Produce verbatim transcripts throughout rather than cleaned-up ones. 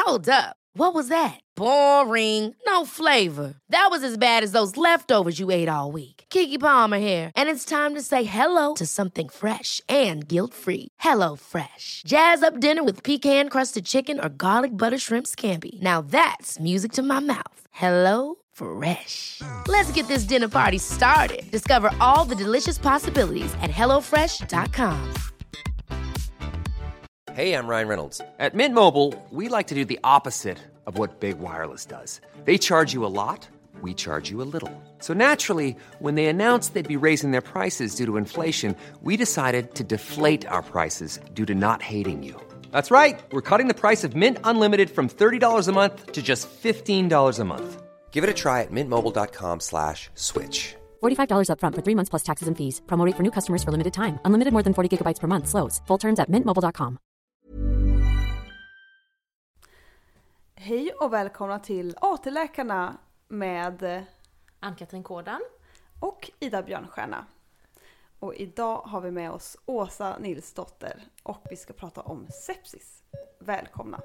Hold up. What was that? Boring. No flavor. That was as bad as those leftovers you ate all week. Keke Palmer here, and it's time to say hello to something fresh and guilt-free. Hello Fresh. Jazz up dinner with pecan-crusted chicken or garlic butter shrimp scampi. Now that's music to my mouth. Hello Fresh. Let's get this dinner party started. Discover all the delicious possibilities at hello fresh dot com. Hey, I'm Ryan Reynolds. At Mint Mobile, we like to do the opposite of what Big Wireless does. They charge you a lot, we charge you a little. So naturally, when they announced they'd be raising their prices due to inflation, we decided to deflate our prices due to not hating you. That's right. We're cutting the price of Mint Unlimited from thirty dollars a month to just fifteen dollars a month. Give it a try at mintmobile.com slash switch. forty-five dollars up front for three months plus taxes and fees. Promo rate for new customers for limited time. Unlimited more than forty gigabytes per month. Slows full terms at mint mobile dot com. Hej och välkomna till A T-läkarna med Ann-Katrin Kådan och Ida Björnstjärna. Och idag har vi med oss Åsa Nilsdotter och vi ska prata om sepsis. Välkomna!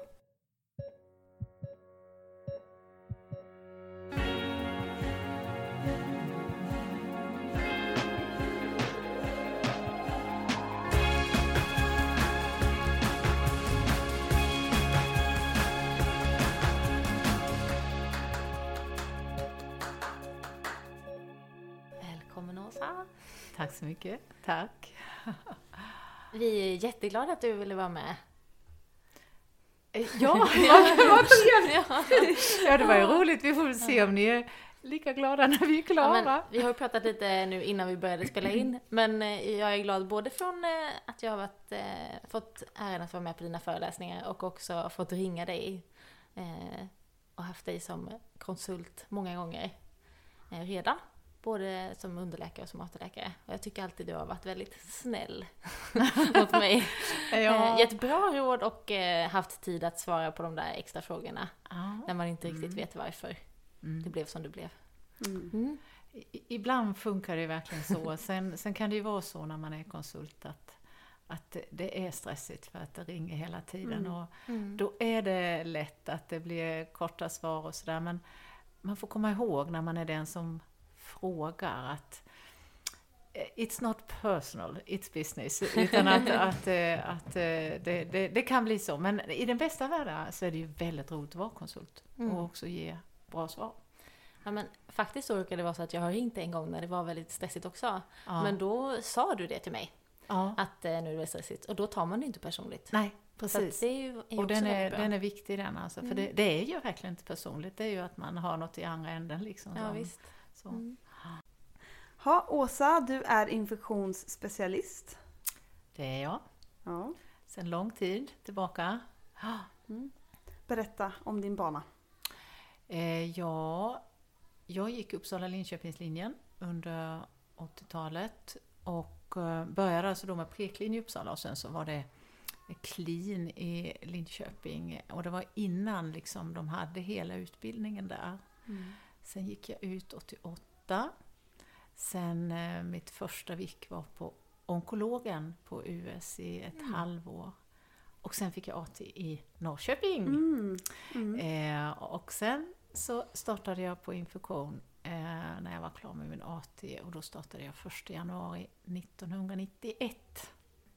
Välkommen Åsa. Tack så mycket. Tack. Vi är jätteglada att du ville vara med. Ja, vad, vad trevligt. Ja, det var ju roligt. Vi får väl se om ni är lika glada när vi är klara. Ja, men vi har pratat lite nu innan vi började spela in. Men jag är glad både från att jag har varit, fått äran att vara med på dina föreläsningar och också fått ringa dig och haft dig som konsult många gånger redan. Både som underläkare och som A T-läkare. Och jag tycker alltid du har varit väldigt snäll mot mig. Ja. Gett bra råd och haft tid att svara på de där extra frågorna. Ja. När man inte riktigt mm. vet varför mm. det blev som det blev. Mm. Mm. I, ibland funkar det verkligen så. Sen, sen kan det ju vara så när man är konsult att, att det är stressigt för att det ringer hela tiden. Mm. Och mm. då är det lätt att det blir korta svar och sådär. Men man får komma ihåg när man är den som frågar att it's not personal, it's business. Utan att, att, att det, det, det kan bli så. Men i den bästa världen så är det ju väldigt roligt att vara konsult. Mm. Och också ge bra svar. Ja, men faktiskt så råkade det vara så att jag har ringt en gång när det var väldigt stressigt också. Ja. Men då sa du det till mig. Ja. Att nu är det stressigt. Och då tar man det inte personligt. Nej, precis. Det är ju, är och den är, den är viktig den alltså. Mm. För det, det är ju verkligen inte personligt. Det är ju att man har något i andra änden liksom. Ja, som, visst. Så. Mm. Ha, Åsa, du är infektionsspecialist. Det är jag. Ja. Sedan lång tid tillbaka. Mm. Berätta om din bana. Eh, ja, jag gick Uppsala-Linköpingslinjen under åttiotalet och eh, började alltså då med preklin i Uppsala och sen så var det klin i Linköping och det var innan liksom de hade hela utbildningen där. Mm. Sen gick jag ut åttioåtta. Sen eh, mitt första vik var på onkologen på U S i ett mm. halvår. Och sen fick jag A T i Norrköping. Mm. Mm. Eh, och sen så startade jag på infektion eh, när jag var klar med min A T. Och då startade jag första januari nittonhundranittioett.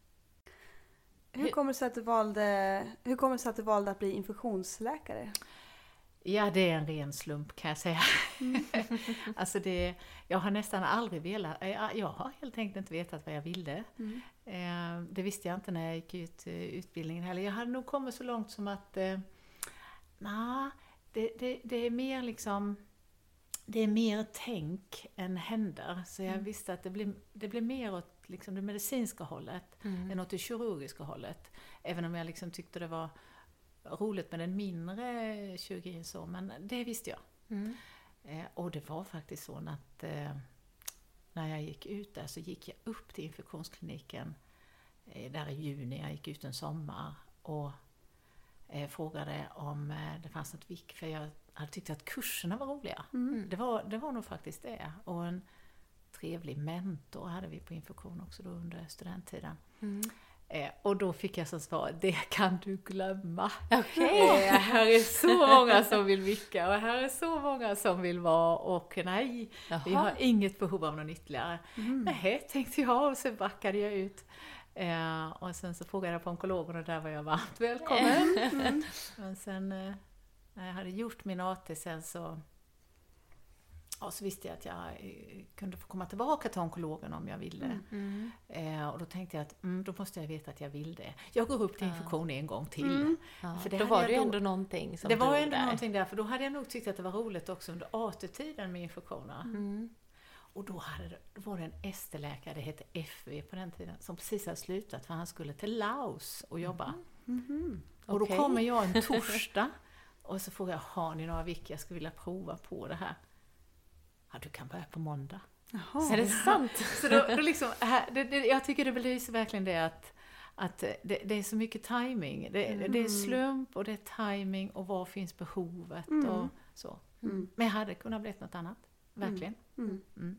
Hur kommer det sig att du valde, hur kommer det sig att du valde att bli infektionsläkare? Ja, det är en ren slump kan jag säga. Mm. Alltså det, jag har nästan aldrig velat, jag, jag har helt enkelt inte vetat vad jag ville. Mm. Eh, det visste jag inte när jag gick ut uh, utbildningen heller. Jag hade nog kommit så långt som att, eh, nah, det, det, det är mer liksom, det är mer tänk än händer. Så jag mm. visste att det blir, det blir mer åt liksom, det medicinska hållet mm. än åt det kirurgiska hållet. Även om jag liksom tyckte det var roligt med den mindre kirurgin så, men det visste jag. Mm. Eh, och det var faktiskt så att eh, när jag gick ut där så gick jag upp till infektionskliniken eh, där i juni. Jag gick ut en sommar och eh, frågade om eh, det fanns något vik, för jag hade tyckt att kurserna var roliga. Mm. Det, var, det var nog faktiskt det. Och en trevlig mentor hade vi på infektion också då under studenttiden. Mm. Eh, och då fick jag som svar, det kan du glömma. Okej. Eh, här är så många som vill vicka och här är så många som vill vara och nej, Jaha. vi har inget behov av någon ytterligare. Mm. Nej, tänkte jag och så backade jag ut. Eh, och sen så frågade jag på onkologen och där var jag varmt välkommen. Mm. Men sen eh, när jag hade gjort min A T sen så, ja, så visste jag att jag eh, kunde få komma tillbaka till onkologen om jag ville. Mm. Eh, och då tänkte jag att mm, då måste jag veta att jag vill det. Jag går upp till infektion en gång till. Mm. Ja, För det då hade var jag det ju då- ändå någonting som Det var drog ändå där. någonting där, för då hade jag nog tyckt att det var roligt också under A T-tiden med infektioner. Mm. Och då, hade, det- då var det en S T-läkare, det hette F V på den tiden, som precis hade slutat för han skulle till Laos och jobba. Mhm. Och då Okej. kommer jag en torsdag och så frågar jag, har ni några vilka jag skulle vilja prova på det här? Ja, du kan börja på måndag. Jaha. Är det sant? Så då, då liksom, här, det, det, jag tycker det belyser verkligen det att, att det, det är så mycket timing. Det, Mm. det är slump och det är timing och var finns behovet Mm. och så. Mm. Men jag hade kunnat bli något annat, verkligen. Mm. Mm.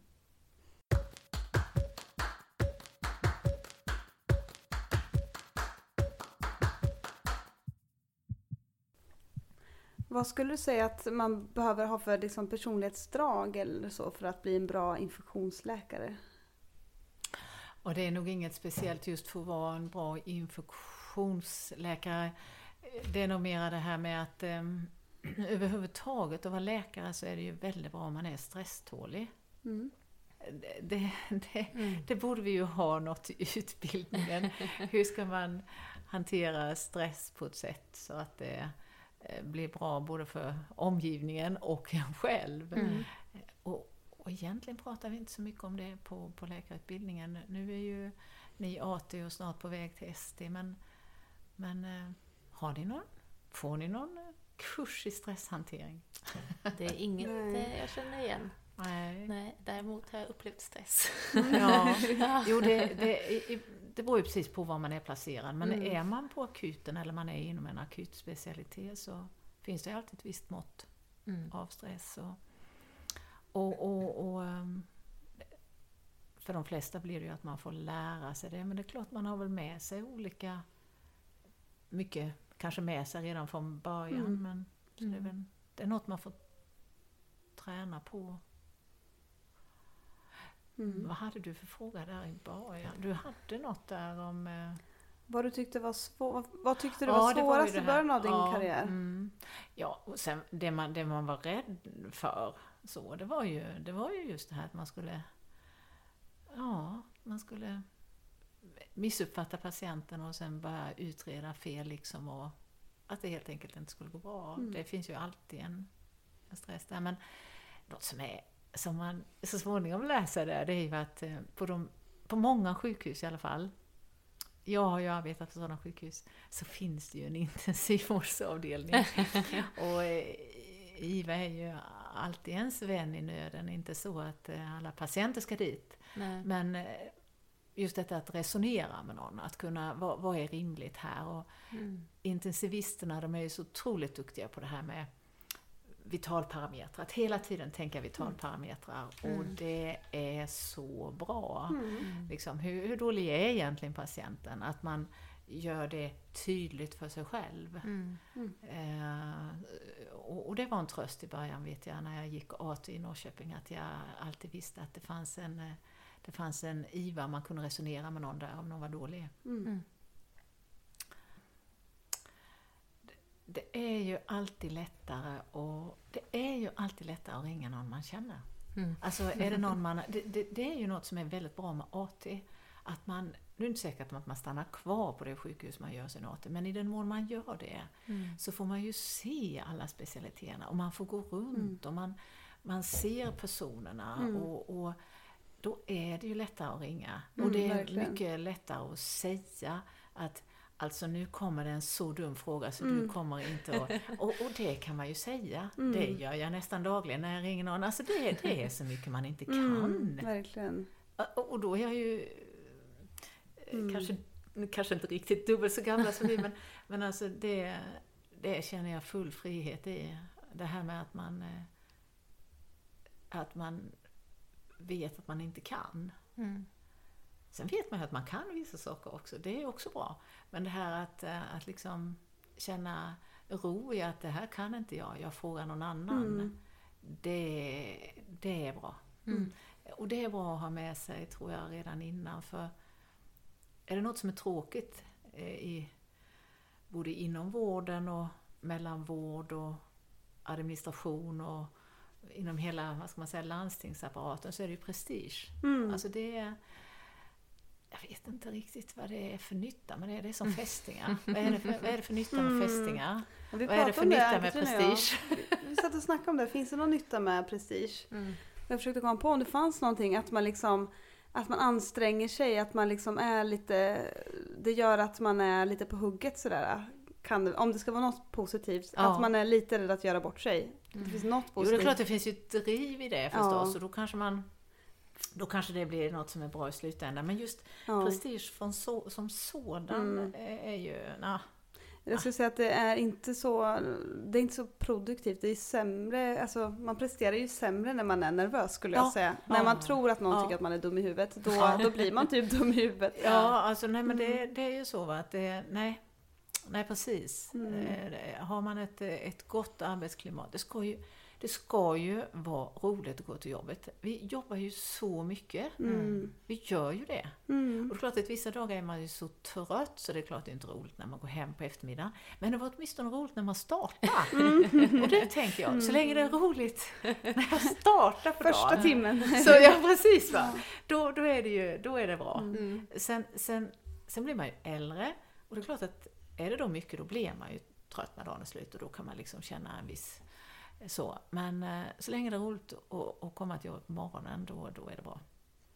Vad skulle du säga att man behöver ha för liksom personlighetsdrag eller så för att bli en bra infektionsläkare? Och det är nog inget speciellt just för att vara en bra infektionsläkare. Det är nog mera det här med att um, överhuvudtaget att vara läkare så är det ju väldigt bra om man är stresstålig. Mm. Det, det, det, Mm. det borde vi ju ha något i utbildningen. Hur ska man hantera stress på ett sätt så att det eh, blir bra både för omgivningen och en själv. Mm. Och, och egentligen pratar vi inte så mycket om det på, på läkarutbildningen. Nu är ju ni A T och snart på väg till S T, men, men eh, har ni någon? Får ni någon eh, kurs i stresshantering? Det är inget Nej. eh, jag känner igen. Nej. Nej, däremot har jag upplevt stress. Ja, jo det, det, det beror ju precis på var man är placerad. Men Mm. är man på akuten eller man är inom en akut specialitet så finns det alltid ett visst mått Mm. av stress. Och, och, och, och um, för de flesta blir det ju att man får lära sig det. Men det är klart man har väl med sig olika, mycket kanske med sig redan från början. Mm. Men så det, är väl, det är något man får träna på. Mm. Vad hade du för fråga där i början? Du hade något där om... Eh... Vad du tyckte var svår, vad tyckte du Ja, var det var ju svårast det i här. början av din Ja, karriär? Mm. Ja, och sen det man, det man var rädd för så, det var ju, det var ju just det här att man skulle... Ja, man skulle missuppfatta patienten och sen börja utreda fel liksom och att det helt enkelt inte skulle gå bra. Mm. Det finns ju alltid en, en stress där, men något som är som man så småningom läser där, det är ju att eh, på, de, på många sjukhus i alla fall, jag har ju arbetat på sådana sjukhus, så finns det ju en intensivvårdsavdelning. Och eh, I V A är ju alltid ens vän i nöden, inte så att eh, alla patienter ska dit. Nej. Men eh, just detta att resonera med någon, att kunna, vad, vad är rimligt här? Och Mm. intensivisterna, de är ju så otroligt duktiga på det här med vitalparametrar, att hela tiden tänka vitalparametrar Mm. och det är så bra. Mm. Liksom, hur, hur dålig är egentligen patienten? Att man gör det tydligt för sig själv. Mm. Eh, och, och det var en tröst i början, vet jag, när jag gick A T i Norrköping, att jag alltid visste att det fanns en, eh, det fanns en I V A, man kunde resonera med någon där om någon var dålig. Mm. Mm. Det är ju alltid lättare och det är ju alltid lättare att ringa någon man känner. Mm. Alltså är det någon man, det, det, det är ju något som är väldigt bra med A T, att man, nu är det inte säkert att man stannar kvar på det sjukhus man gör sin A T, men i den mån man gör det Mm. så får man ju se alla specialiteterna och man får gå runt Mm. och man, man ser personerna Mm. och, och då är det ju lättare att ringa. Mm, och det är verkligen. mycket lättare att säga att alltså nu kommer det en så dum fråga så Mm. du kommer inte att... Och, och det kan man ju säga. Mm. Det gör jag nästan dagligen när jag ringer någon. Alltså det, det är så mycket man inte kan. Mm, verkligen. Och, och då är jag ju eh, Mm. kanske, kanske inte riktigt dubbelt så gamla som vi, men, men alltså det, det känner jag full frihet i. Det här med att man, eh, att man vet att man inte kan. Mm. Sen vet man ju att man kan vissa saker också. Det är också bra. Men det här att, att liksom känna ro i att det här kan inte jag. Jag frågar någon annan. Mm. Det, det är bra. Mm. Och det är bra att ha med sig, tror jag, redan innan. För är det något som är tråkigt i, både inom vården och mellan vård och administration och inom hela, vad ska man säga, landstingsapparaten, så är det ju prestige. Mm. Alltså det är, jag vet inte riktigt vad det är för nytta, men det är det som fästingar. vad, är det för, vad är det för nytta med mm. fästingar? Ja, vi vad är det för nytta det, med prestige? Vi, vi satt och snackade om det. Finns det någon nytta med prestige? Mm. Jag försökte komma på om det fanns någonting, att man liksom, att man anstränger sig, att man liksom är lite, det gör att man är lite på hugget sådär. Kan det, om det ska vara något positivt, ja. Att man är lite rädd att göra bort sig. Det finns något positivt. Jo, det är klart det finns ju ett driv i det förstås, ja. Och då kanske man då kanske det blir något som är bra i slutändan. Men just ja. prestige från så, som sådan mm. är ju, na. Jag skulle säga att det är inte så, det är inte så produktivt. Det är sämre, alltså man presterar ju sämre när man är nervös, skulle ja. jag säga. Ja. När man tror att någon ja. tycker att man är dum i huvudet, då, ja. då blir man typ dum i huvudet. Ja, alltså nej, men det, det är ju så, va, att det, nej, nej precis. Mm. Eh, har man ett, ett gott arbetsklimat, det ska ju Det ska ju vara roligt att gå till jobbet. Vi jobbar ju så mycket. Mm. Vi gör ju det. Mm. Och det är klart att vissa dagar är man ju så trött, så det är klart att det inte är roligt när man går hem på eftermiddagen. Men det var åtminstone roligt när man startar. Mm. Och det tänker jag. Så länge det är roligt när jag startar på första dagen. timmen. Så ja, precis va. Då, då är det ju då är det bra. Mm. Sen, sen, sen blir man ju äldre. Och det är klart att är det då mycket, då blir man ju trött när dagen är slut. Och då kan man liksom känna en viss... Så, men eh, så länge det är roligt att, att komma till jobbet på morgonen, då, då är det bra.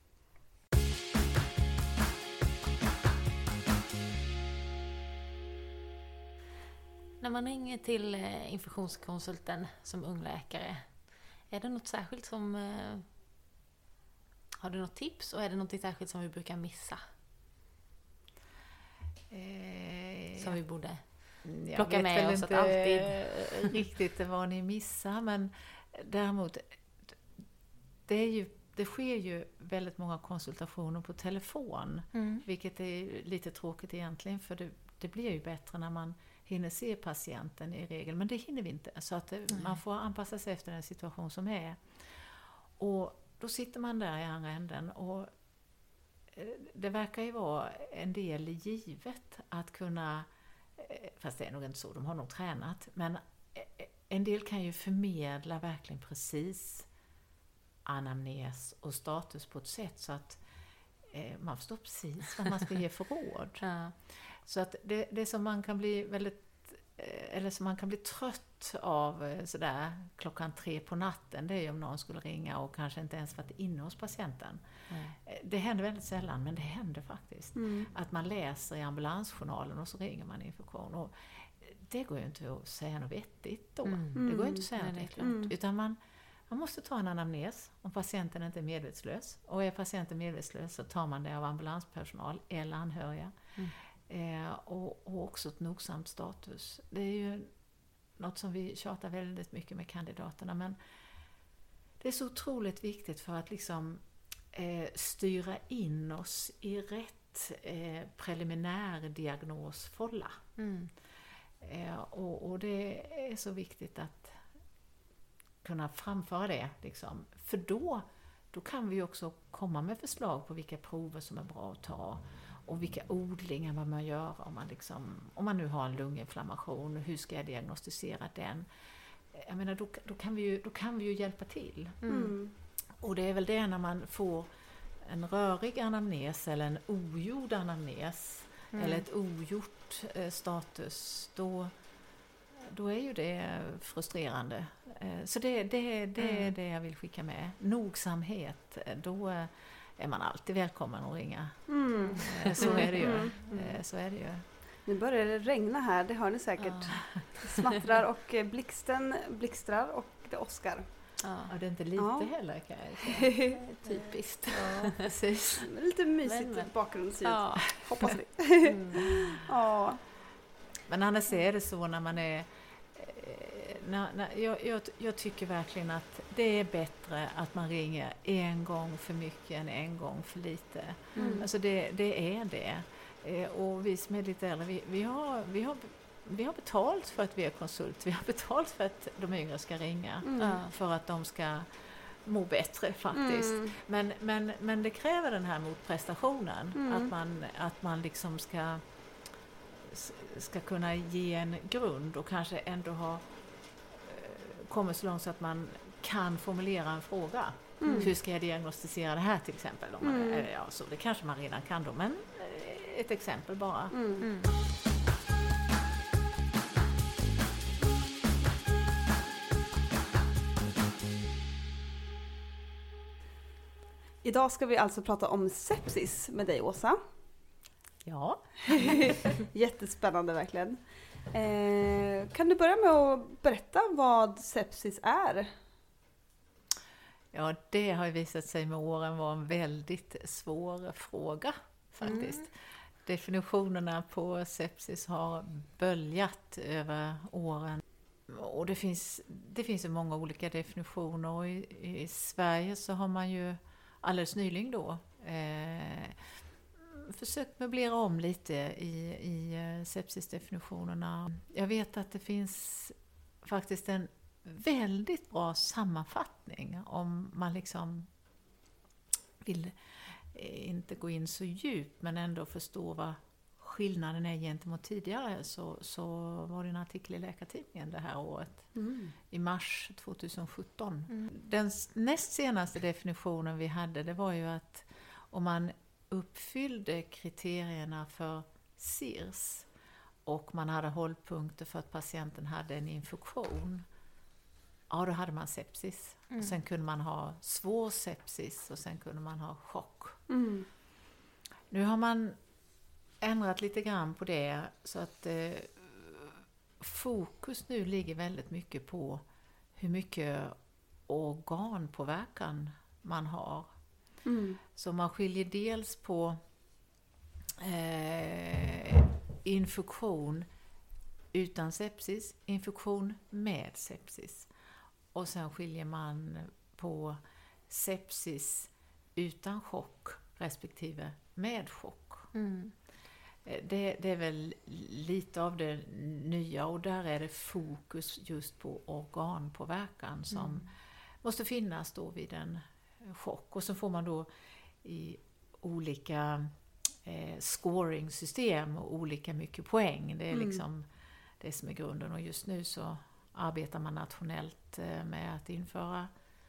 När man ringer till eh, infektionskonsulten som ung läkare, är det något särskilt som... Eh, har du något tips, och är det något särskilt som vi brukar missa? Eh, som vi borde... Jag plocka vet med väl oss inte att alltid riktigt vad ni missar, men däremot det, är ju, det sker ju väldigt många konsultationer på telefon, mm. vilket är lite tråkigt egentligen, för det, det blir ju bättre när man hinner se patienten i regel, men det hinner vi inte, så att det, man får anpassa sig efter den situation som är. Och då sitter man där i andra änden, och det verkar ju vara en del givet att kunna, fast det är nog inte så, de har nog tränat, men en del kan ju förmedla verkligen precis anamnes och status på ett sätt så att eh, man förstår precis vad man ska ge för råd. Ja. Så att det, det som man kan bli väldigt, eller som man kan bli trött av sådär klockan tre på natten, det är ju om någon skulle ringa och kanske inte ens varit inne hos patienten. Mm. Det händer väldigt sällan, men det händer faktiskt. Mm. Att man läser i ambulansjournalen och så ringer man infektion. Och det går ju inte att säga något vettigt då. Mm. Det går ju inte att säga något vettigt. Mm. Utan man, man måste ta en anamnes om patienten inte är medvetslös. Och är patienten medvetslös så tar man det av ambulanspersonal eller anhöriga. Mm. Eh, och, och också ett nogsamt status. Det är ju något som vi tjatar väldigt mycket med kandidaterna, men det är så otroligt viktigt för att liksom eh, styra in oss i rätt eh, preliminär diagnosfålla. Mm. Eh, och, och det är så viktigt att kunna framföra det liksom. För då, då kan vi också komma med förslag på vilka prover som är bra att ta. Och vilka odlingar man man gör om man, liksom, om man nu har en lunginflammation. Hur ska jag diagnostisera den? Jag menar, då, då, kan, vi ju, då kan vi ju hjälpa till. Mm. Och det är väl det när man får en rörig anamnes eller en ogjord anamnes. Mm. Eller ett ogjort eh, status. Då, då är ju det frustrerande. Eh, så det, det, det mm. är det jag vill skicka med. Nogsamhet. Då... Eh, är man alltid välkommen att ringa. Mm. Så är det ju. Mm. Så är det ju. Nu börjar det regna här, det hör ni säkert. Ja. Det smattrar och blixten blixtrar och det åskar. Ja, och det är inte lite ja. heller kan jag säga. Typiskt. Ja, precis. Lite mysigt men, bakgrundsljud. Ja. Hoppas vi. Mm. Ja. Men annars är det så när man är nej, nej, jag, jag, jag tycker verkligen att det är bättre att man ringer en gång för mycket än en gång för lite. Mm. Alltså det, det är det. Eh, och vi som är lite äldre, vi, vi, har, vi, har, vi har betalt för att vi är konsult. Vi har betalt för att de yngre ska ringa. Mm. För att de ska må bättre faktiskt. Mm. Men, men, men det kräver den här motprestationen. Mm. Att man, att man liksom ska, ska kunna ge en grund och kanske ändå ha kommit så långt så att man kan formulera en fråga. Mm. Hur ska jag diagnostisera det här till exempel? Om man, mm. ja, så det kanske man redan kan då, men ett exempel bara. Mm. Mm. Idag ska vi alltså prata om sepsis med dig, Åsa. Ja. Jättespännande verkligen. Eh, kan du börja med att berätta vad sepsis är? Ja, det har ju visat sig med åren vara en väldigt svår fråga faktiskt. Mm. Definitionerna på sepsis har böljat över åren. Och det finns, det finns ju många olika definitioner. Och i, i Sverige så har man ju alldeles nyligen då eh, försökt möblera om lite i, i sepsisdefinitionerna. Jag vet att det finns faktiskt en väldigt bra sammanfattning om man liksom vill inte gå in så djupt men ändå förstå vad skillnaden är gentemot tidigare. Så, så var det en artikel i Läkartidningen det här året, mm. i mars tjugosjutton. Mm. Den näst senaste definitionen vi hade, det var ju att om man uppfyllde kriterierna för C I R S och man hade hållpunkter för att patienten hade en infektion, ja då hade man sepsis. Mm. Och sen kunde man ha svår sepsis och sen kunde man ha chock. Mm. Nu har man ändrat lite grann på det så att eh, fokus nu ligger väldigt mycket på hur mycket organpåverkan man har. Mm. Så man skiljer dels på eh, infektion utan sepsis, infektion med sepsis. Och sen skiljer man på sepsis utan chock respektive med chock. Mm. Det, det är väl lite av det nya och där är det fokus just på organpåverkan som mm. måste finnas då vid en chock. Och så får man då i olika eh, scoring-system och olika mycket poäng. Det är mm. liksom det som är grunden och just nu så arbetar man nationellt eh, med att införa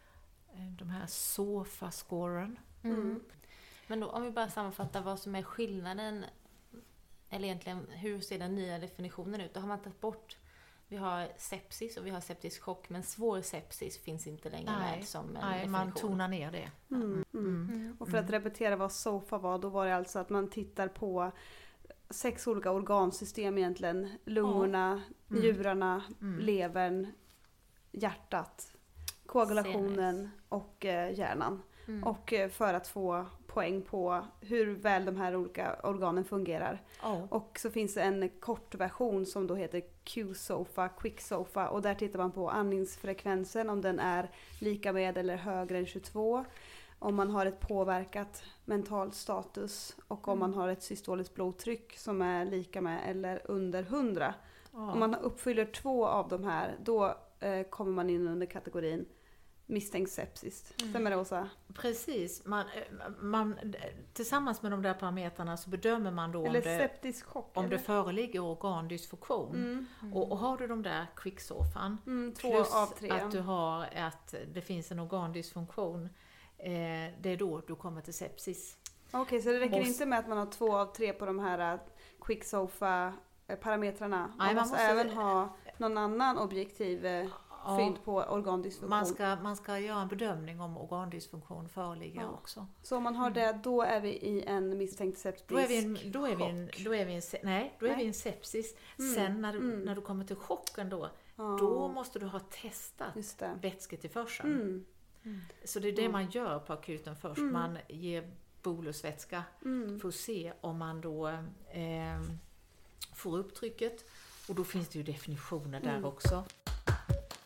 eh, de här SOFA-scoren. Mm. Men då, om vi bara sammanfattar vad som är skillnaden, eller egentligen hur ser den nya definitionen ut? Då har man tagit bort, vi har sepsis och vi har septisk chock, men svår sepsis finns inte längre nej, med som en nej, definition. Man tonar ner det. Mm. Mm. Mm. Mm. Och för att repetera vad SOFA var, då var det alltså att man tittar på sex olika organsystem egentligen. Lungorna, mm. njurarna, mm. levern, hjärtat, koagulationen Senus. och eh, hjärnan. Mm. Och eh, för att få poäng på hur väl de här olika organen fungerar. Oh. Och så finns det en kort version som då heter Q-SOFA, Quick-SOFA. Och där tittar man på andningsfrekvensen, om den är lika med eller högre än tjugotvå. Om man har ett påverkat mental status och om mm. man har ett systoliskt blodtryck som är lika med eller under hundra. Oh. Om man uppfyller två av de här, då eh, kommer man in under kategorin misstänkt sepsis. Mm. Stämmer det, Åsa? Precis. Man, man, tillsammans med de där parametrarna så bedömer man då eller om, det, septisk chock, om eller? det föreligger organdysfunktion. Mm. Mm. Och, och har du de där quicksofan mm, två plus av tre. att du har att det finns en organdysfunktion, eh, det är då du kommer till sepsis. Okej, okay, så det räcker och, inte med att man har två av tre på de här quicksofa parametrarna. Man, nej, man måste, måste även ha någon annan objektiv ja, fynd på organdysfunktion. Man ska, man ska göra en bedömning om organdysfunktion föreligger ja. också. Så om man har det, då är vi i en misstänkt sepsis. Då är vi en, då är vi en, då är vi en, nej, då är nej. vi en sepsis. Mm. Sen när du, mm. när du kommer till chocken då, ja. då måste du ha testat vätsketillförseln. Mm. Mm. Så det är det mm. man gör på akuten först. Mm. Man ger bolusvätska mm. för att se om man då eh, får upp trycket. Och då finns det ju definitioner där mm. också.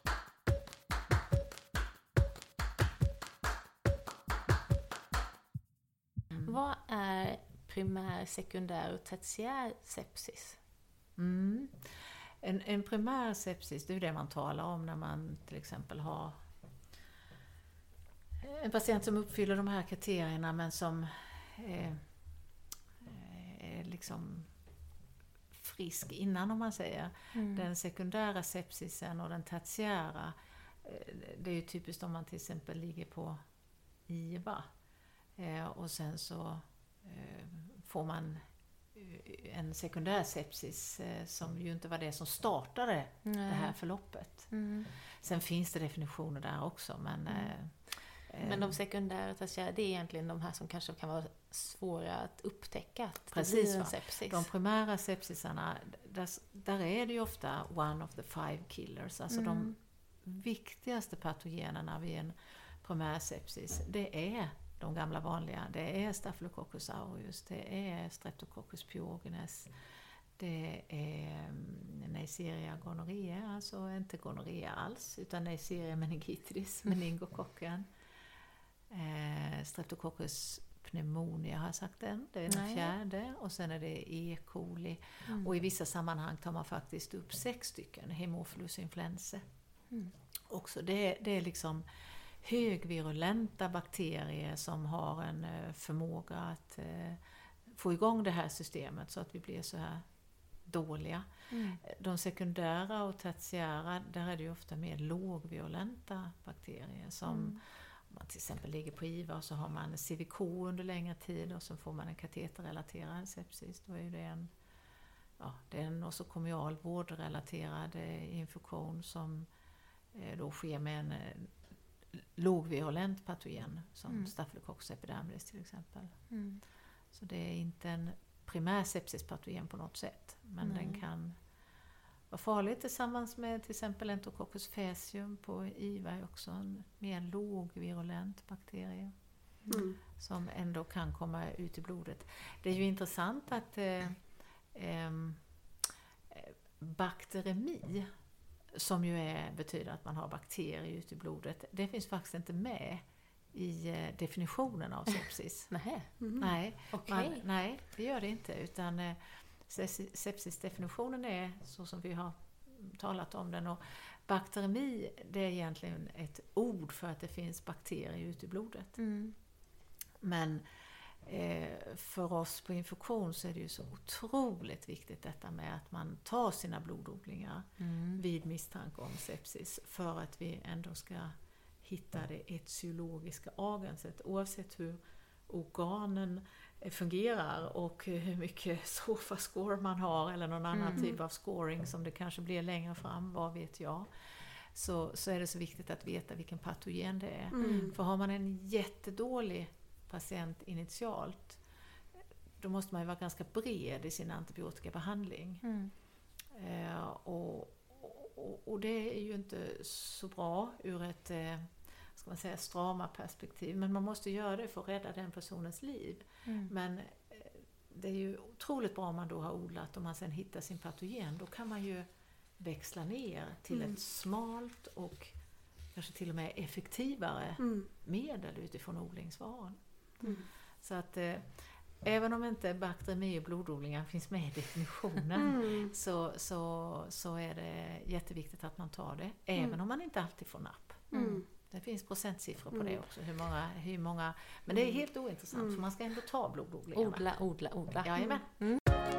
primär, sekundär och tertiär sepsis? Mm. En, en primär sepsis, det är det man talar om när man till exempel har en patient som uppfyller de här kriterierna men som är, är liksom frisk innan, om man säger. Mm. Den sekundära sepsisen och den tertiära, det är ju typiskt om man till exempel ligger på I V A eh, och sen så eh, får man en sekundär sepsis eh, som ju inte var det som startade mm. det här förloppet. Mm. Sen finns det definitioner där också, men mm. eh, men de sekundära och tertiära, det är egentligen de här som kanske kan vara svåra att upptäcka att precis, det blir en sepsis. De primära sepsisarna, där, där är det ju ofta one of the five killers, alltså mm. de viktigaste patogenerna vid en primär sepsis, det är de gamla vanliga. Det är Staphylococcus aureus, det är Streptococcus pyogenes, det är Neisseria gonorrhea, alltså inte gonorrhea alls, utan Neisseria meningitidis, meningokocken. Eh, Streptococcus pneumonia har jag sagt den, det är den Nej. fjärde, och sen är det E. coli. Mm. Och i vissa sammanhang tar man faktiskt upp sex stycken, Haemophilus influenzae. Mm. Också det, det är liksom högvirulenta bakterier som har en förmåga att eh, få igång det här systemet så att vi blir så här dåliga. Mm. De sekundära och tertiära, där är det ju ofta mer lågvirulenta bakterier som mm. om man till exempel ligger på I V A och så har man C V K under längre tid och så får man en kateterrelaterad sepsis. Då är ju det en, ja, det är en nosokomial vårdrelaterad infektion som eh, då sker med en eh, lågvirulent patogen som mm. Staphylococcus epidermidis till exempel. Mm. Så det är inte en primär sepsispatogen på något sätt, men mm. den kan vara farlig tillsammans med till exempel Enterococcus faecium på I V A är också en mer lågvirulent bakterie mm. som ändå kan komma ut i blodet. Det är ju intressant att eh, eh, bakteremi, som ju är, betyder att man har bakterier ute i blodet, det finns faktiskt inte med i eh, definitionen av sepsis. Nej. Mm. Nej, okay. man, nej, det gör det inte, utan eh, sepsisdefinitionen är så som vi har talat om den, och bakteremi, det är egentligen ett ord för att det finns bakterier ute i blodet. Mm. Men eh, för oss på infektion så är det ju så otroligt viktigt detta med att man tar sina blododlingar mm. vid misstanke om sepsis, för att vi ändå ska hitta det etiologiska agenset, oavsett hur organen fungerar och hur mycket SOFA-score man har eller någon annan mm. typ av scoring som det kanske blir längre fram, vad vet jag. Så, så är det så viktigt att veta vilken patogen det är. Mm. För har man en jättedålig patient initialt, då måste man ju vara ganska bred i sin antibiotikabehandling. Mm. Eh, och, och, och det är ju inte så bra ur ett eh, ska man säga, strama perspektiv, men man måste göra det för att rädda den personens liv. Mm. Men eh, det är ju otroligt bra om man då har odlat och man sen hittar sin patogen, då kan man ju växla ner till mm. ett smalt och kanske till och med effektivare mm. medel utifrån odlingsvaran. Mm. Så att eh, även om inte bakteremi och blododlingar finns med i definitionen mm. så, så, så är det jätteviktigt att man tar det, även mm. om man inte alltid får napp. Mm. Det finns procentsiffror på mm. det också, hur många, hur många, men det är helt ointressant mm. för man ska ändå ta blododlingarna. Odla, odla, odla. Jajamän. Mm.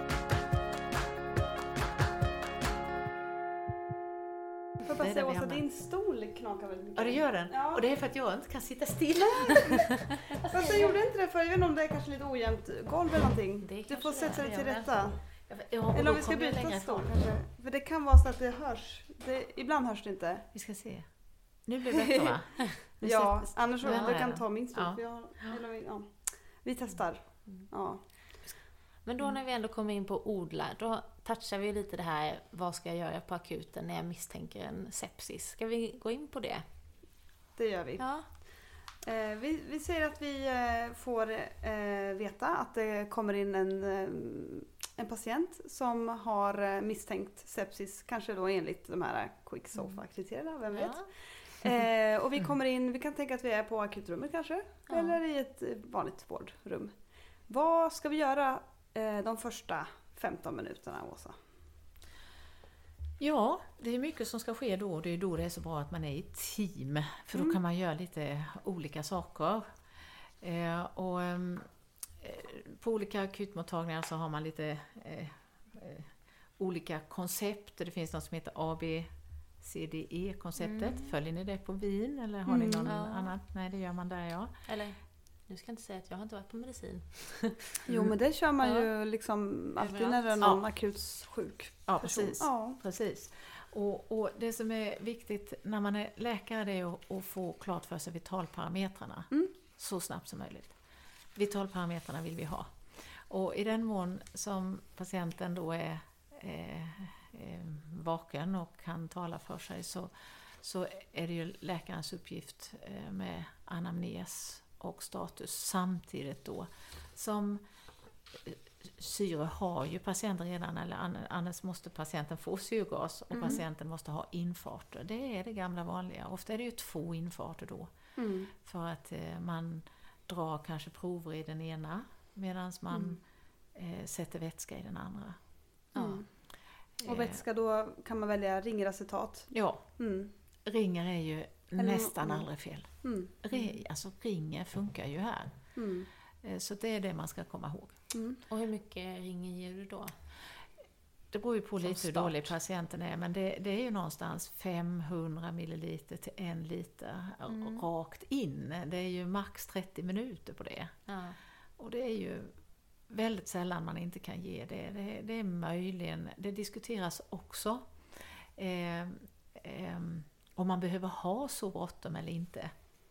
Får bara säga, Åsa, din stol knakar väldigt mycket. Ja, det gör den. Ja. Och det är för att jag inte kan sitta still. Fast jag gjorde inte det, för jag vet inte om det är kanske lite ojämnt golv eller någonting. Du får sätta dig till rätta. Ja, eller om vi ska byta stol kanske. För det kan vara så att det hörs. Det, ibland hörs det inte. Vi ska se. Nu blir det bättre, va? Ja, annars så du kan ta min stol. Ja. Jag, eller, ja. Vi testar. Ja. Men då när vi ändå kommer in på odla, då touchar vi lite det här, vad ska jag göra på akuten när jag misstänker en sepsis? Ska vi gå in på det? Det gör vi. Ja. Eh, vi, vi säger att vi eh, får eh, veta att det kommer in en, eh, en patient som har eh, misstänkt sepsis, kanske då enligt de här quick sofa-kriterierna, vem vet. Ja. Eh, och vi kommer in, vi kan tänka att vi är på akutrummet kanske, ja. eller i ett vanligt vårdrum. Vad ska vi göra eh, de första femton minuterna, Åsa? Ja, det är mycket som ska ske då. Det är då det är så bra att man är i team. För då mm. kan man göra lite olika saker. Eh, och eh, på olika akutmottagningar så har man lite eh, eh, olika koncept. Det finns något som heter A B C D E-konceptet. Mm. Följer ni det på Wien eller har ni någon mm. annan? Nej, det gör man där, ja. Eller, nu ska jag inte säga att jag har inte varit på medicin. Jo, men det kör man ja. ju liksom alltid Överallt. När det är någon ja. akut sjuk Ja, precis. Ja. precis. Och, och det som är viktigt när man är läkare det är att, att få klart för sig vitalparametrarna mm. så snabbt som möjligt. Vitalparametrarna vill vi ha. Och i den mån som patienten då är eh, eh, vaken och kan tala för sig så, så är det ju läkarens uppgift eh, med anamnes och status samtidigt då som syre har ju patienten redan, eller annars måste patienten få syrgas och mm. patienten måste ha infarter. Det är det gamla vanliga. Ofta är det ju två infarter då mm. för att eh, man drar kanske prover i den ena medan man mm. eh, sätter vätska i den andra. Mm. Ja. Och vätska då kan man välja ringracetat. Ja, mm. ringar är ju Eller, nästan mm. aldrig fel. Mm. Re, alltså ringer funkar ju här. Mm. Så det är det man ska komma ihåg. Mm. Och hur mycket ringer ger du då? Det beror ju på lite hur dålig patienten är. Men det, det är ju någonstans femhundra milliliter till en liter mm. rakt in. Det är ju max trettio minuter på det. Ja. Och det är ju väldigt sällan man inte kan ge det. Det, det är möjligen, det diskuteras också. Eh, eh, om man behöver ha så bråttom eller inte.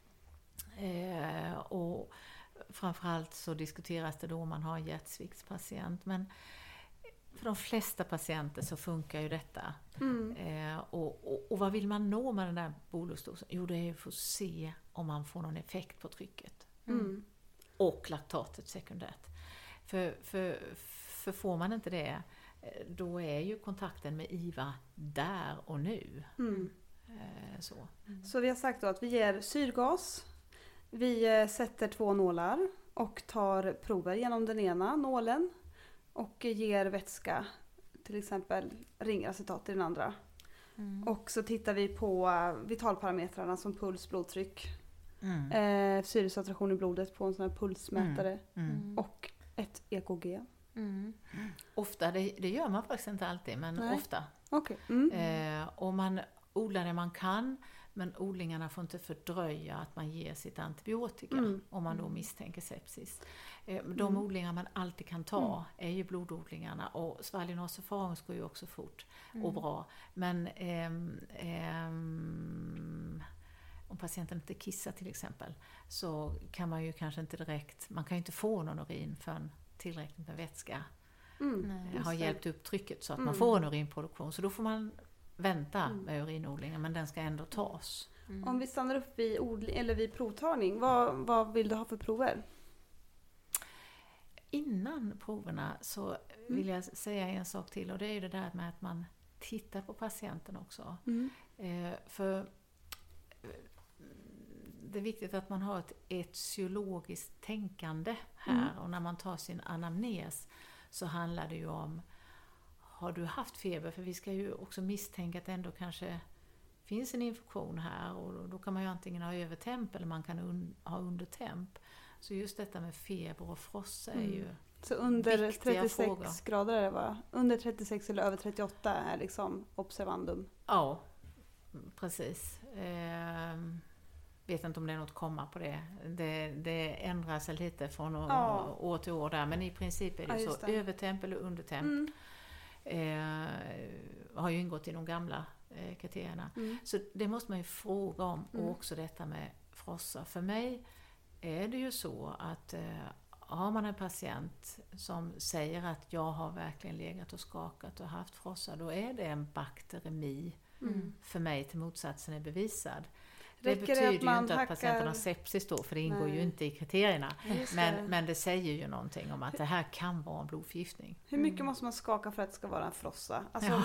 Eh, och framförallt så diskuteras det då om man har en hjärtsviktspatient. Men för de flesta patienter så funkar ju detta. Mm. Eh, och, och, och vad vill man nå med den där bolusdosen? Jo, det är ju för att se om man får någon effekt på trycket. Mm. Och laktatet sekundärt. För, för, för får man inte det, då är ju kontakten med I V A där och nu. Mm. Eh, så. Mm. Så vi har sagt då att vi ger syrgas. Vi sätter två nålar och tar prover genom den ena nålen och ger vätska, till exempel ringacetat i den andra. Mm. Och så tittar vi på vitalparametrarna som puls, blodtryck, mm. eh, syresaturation i blodet på en sån här pulsmätare mm. Mm. och ett E K G. Mm. Ofta, det, det gör man faktiskt inte alltid, men Nej. ofta. Okay. Mm. Eh, och man odlar det man kan. Men odlingarna får inte fördröja att man ger sitt antibiotika mm. om man då misstänker sepsis. De mm. odlingar man alltid kan ta mm. är ju blododlingarna, och svalinocefarum går ju också fort mm. och bra. Men ehm, ehm, om patienten inte kissar till exempel så kan man ju kanske inte direkt, man kan ju inte få någon urin förrän tillräckligt med vätska mm. har hjälpt upp trycket så att mm. man får en urinproduktion. Så då får man vänta mm. med urinodlingen, men den ska ändå tas. Mm. Om vi stannar upp vid, odling, eller vid provtagning, vad, vad vill du ha för prover? Innan proverna så mm. vill jag säga en sak till, och det är ju det där med att man tittar på patienten också. Mm. Eh, för det är viktigt att man har ett etiologiskt tänkande här mm. och när man tar sin anamnes så handlar det ju om: har du haft feber? För vi ska ju också misstänka att det ändå kanske finns en infektion här, och då kan man ju antingen ha övertemp eller man kan un- ha undertemp. Så just detta med feber och frossa är ju mm. Så under trettiosex frågor. Grader är det, va? Under trettiosex eller över trettioåtta är liksom observandum. Ja, precis. Ehm, vet inte om det är något komma på det. Det, det ändrar sig lite från ja. år till år där, men i princip är det ja, så. Det. Övertemp eller undertemp. Mm. Eh, har ju ingått i de gamla eh, kriterierna. Mm. Så det måste man ju fråga om. Mm. Och också detta med frossa. För mig är det ju så att eh, har man en patient som säger att jag har verkligen legat och skakat och haft frossa, då är det en bakteremi mm. för mig till motsatsen är bevisad. Det Räcker betyder det att man ju inte hackar... att patienten har sepsis då, för det ingår Nej. ju inte i kriterierna. Men, det. men det säger ju någonting om att det här kan vara en blodförgiftning. Hur mycket mm. måste man skaka för att det ska vara en frossa? Alltså, ja. det,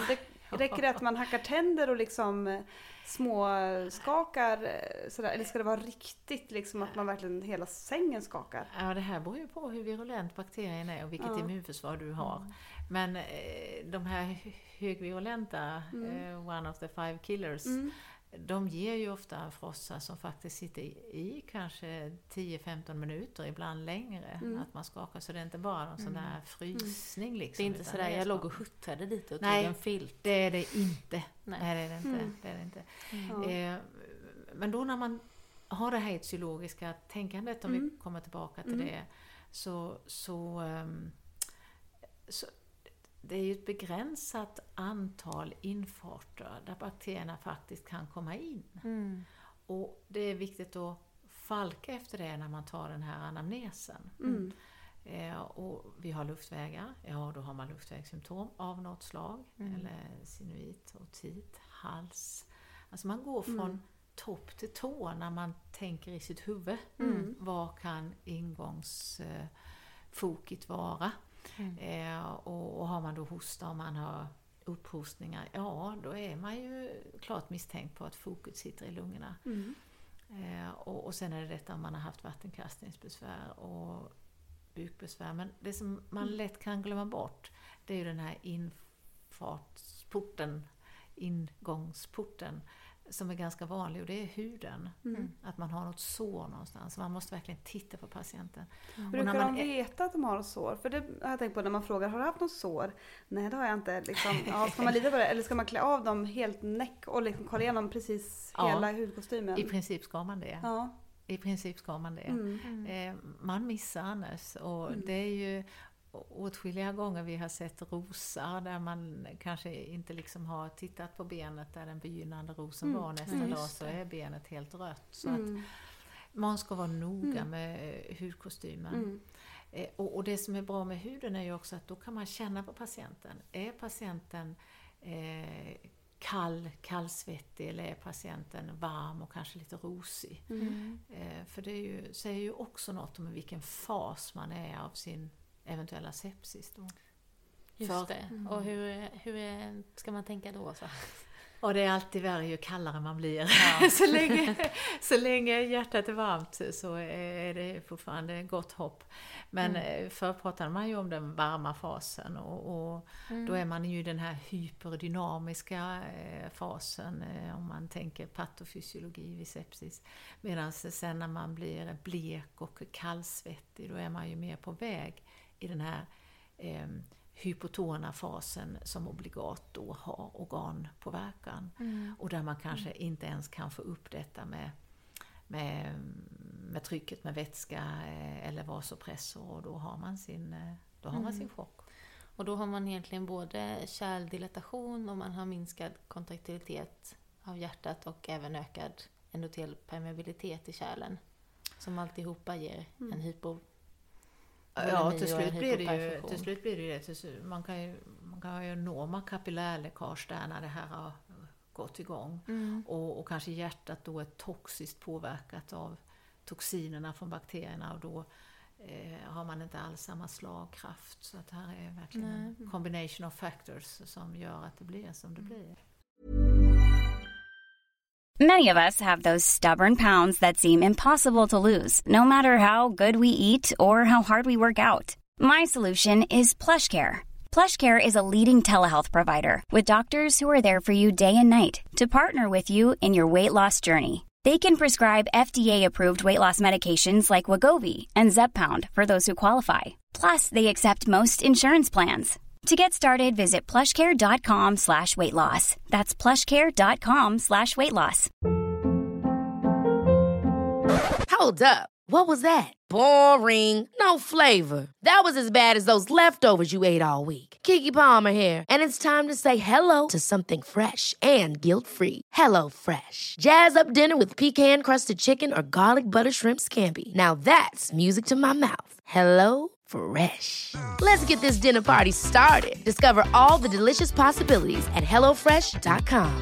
Räcker det att man hackar tänder och liksom små skakar sådär? Eller ska det vara riktigt liksom att man verkligen hela sängen skakar? Ja, det här beror ju på hur virulent bakterien är och vilket ja. immunförsvar du har. Mm. Men eh, de här högvirulenta, mm. eh, one of the five killers, mm. de ger ju ofta en frossa som faktiskt sitter i, i kanske tio till femton minuter, ibland längre, mm. att man skakar. Så det är inte bara någon mm. sån där frysning. Liksom, det är inte sådär, jag låg och huttrade dit och tog Nej, en filt. det är det inte. Nej, Nej det är det inte. Mm. Det är det inte. Mm. Eh, men då när man har det här etiologiska tänkandet, om mm. vi kommer tillbaka till mm. det, så, så, um, så det är ju ett begränsat antal infarter där bakterierna faktiskt kan komma in. Mm. Och det är viktigt att falka efter det när man tar den här anamnesen. Mm. Eh, och vi har luftvägar, ja då har man luftvägssymptom av något slag, mm. eller sinuit, otit, hals. Alltså man går från mm. topp till tå när man tänker i sitt huvud. Mm. Vad kan ingångsfoket vara? Mm. Eh, och, och har man då hosta och man har upphostningar, ja då är man ju klart misstänkt på att fokus sitter i lungorna. Mm. Eh, och, och sen är det detta om man har haft vattenkastningsbesvär och bukbesvär. Men det som man mm. lätt kan glömma bort, det är ju den här infartsporten, ingångsporten, som är ganska vanlig, och det är huden. Mm. Att man har något sår någonstans. Man måste verkligen titta på patienten. Mm. Brukar man de veta att de har något sår? För det har jag tänkt på när man frågar, har du haft något sår? Nej, det har jag inte. Liksom, ja, ska man lita på det? Eller ska man klä av dem helt näck och liksom kolla igenom precis ja, hela hudkostymen? I princip ska man det. Ja. I princip ska man det. Mm. Eh, man missar annars. Och mm. det är ju åtskilliga gånger vi har sett rosar där man kanske inte liksom har tittat på benet där den begynnande rosen mm. var. Nästa mm, dag så är benet helt rött. Så mm. att man ska vara noga mm. med hudkostymen. Mm. Eh, och, och det som är bra med huden är ju också att då kan man känna på patienten. Är patienten eh, kall, kallsvettig, eller är patienten varm och kanske lite rosig? Mm. Eh, för det är ju, säger ju också något om vilken fas man är av sin eventuella sepsis då. Just För, det. Mm. Och hur, hur ska man tänka då? Så? Och det är alltid värre ju kallare man blir. Ja. så, länge, så länge hjärtat är varmt så är det fortfarande gott hopp. Men mm. förr pratade man ju om den varma fasen. Och, och mm. då är man ju i den här hyperdynamiska fasen. Om man tänker patofysiologi vid sepsis. Medan sen när man blir blek och kallsvettig, då är man ju mer på väg i den här eh, hypotona fasen som obligat då har organpåverkan. Mm. Och där man kanske mm. inte ens kan få upp detta med, med, med trycket med vätska eh, eller vasopressor, och då har man sin, eh, då har mm. man sin chock. Och då har man egentligen både kärldilatation och man har minskad kontraktilitet av hjärtat och även ökad endotelpermeabilitet i kärlen. Som alltihopa ger mm. en hypo. Ja, till slut, blir det ju, till slut blir det ju det. Man kan ju, man kan ju enorma kapillärläckage där när det här har gått igång. Mm. Och, och kanske hjärtat då är toxiskt påverkat av toxinerna från bakterierna, och då eh, har man inte alls samma slagkraft. Så att det här är verkligen Nej. en combination of factors som gör att det blir som det blir. Many of us have those stubborn pounds that seem impossible to lose, no matter how good we eat or how hard we work out. My solution is PlushCare. PlushCare is a leading telehealth provider with doctors who are there for you day and night to partner with you in your weight loss journey. They can prescribe F D A-approved weight loss medications like Wegovy and Zepbound for those who qualify. Plus, they accept most insurance plans. To get started, visit plushcare.com slash weight loss. That's plushcare.com slash weight loss. Hold up. What was that? Boring. No flavor. That was as bad as those leftovers you ate all week. Keke Palmer here, and it's time to say hello to something fresh and guilt-free. Hello Fresh. Jazz up dinner with pecan-crusted chicken or garlic butter shrimp scampi. Now that's music to my mouth. Hello Fresh. Let's get this dinner party started. Discover all the delicious possibilities at hello fresh dot com.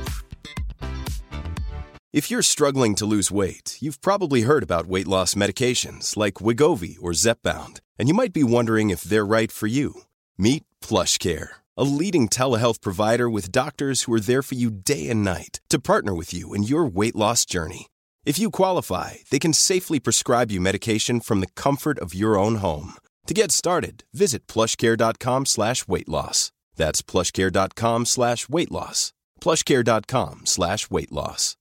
If you're struggling to lose weight, you've probably heard about weight loss medications like Wegovy or Zepbound, and you might be wondering if they're right for you. Meet PlushCare, a leading telehealth provider with doctors who are there for you day and night to partner with you in your weight loss journey. If you qualify, they can safely prescribe you medication from the comfort of your own home. To get started, visit plushcare.com slash weight loss. That's plushcare.com slash weight loss. plushcare.com slash weight loss.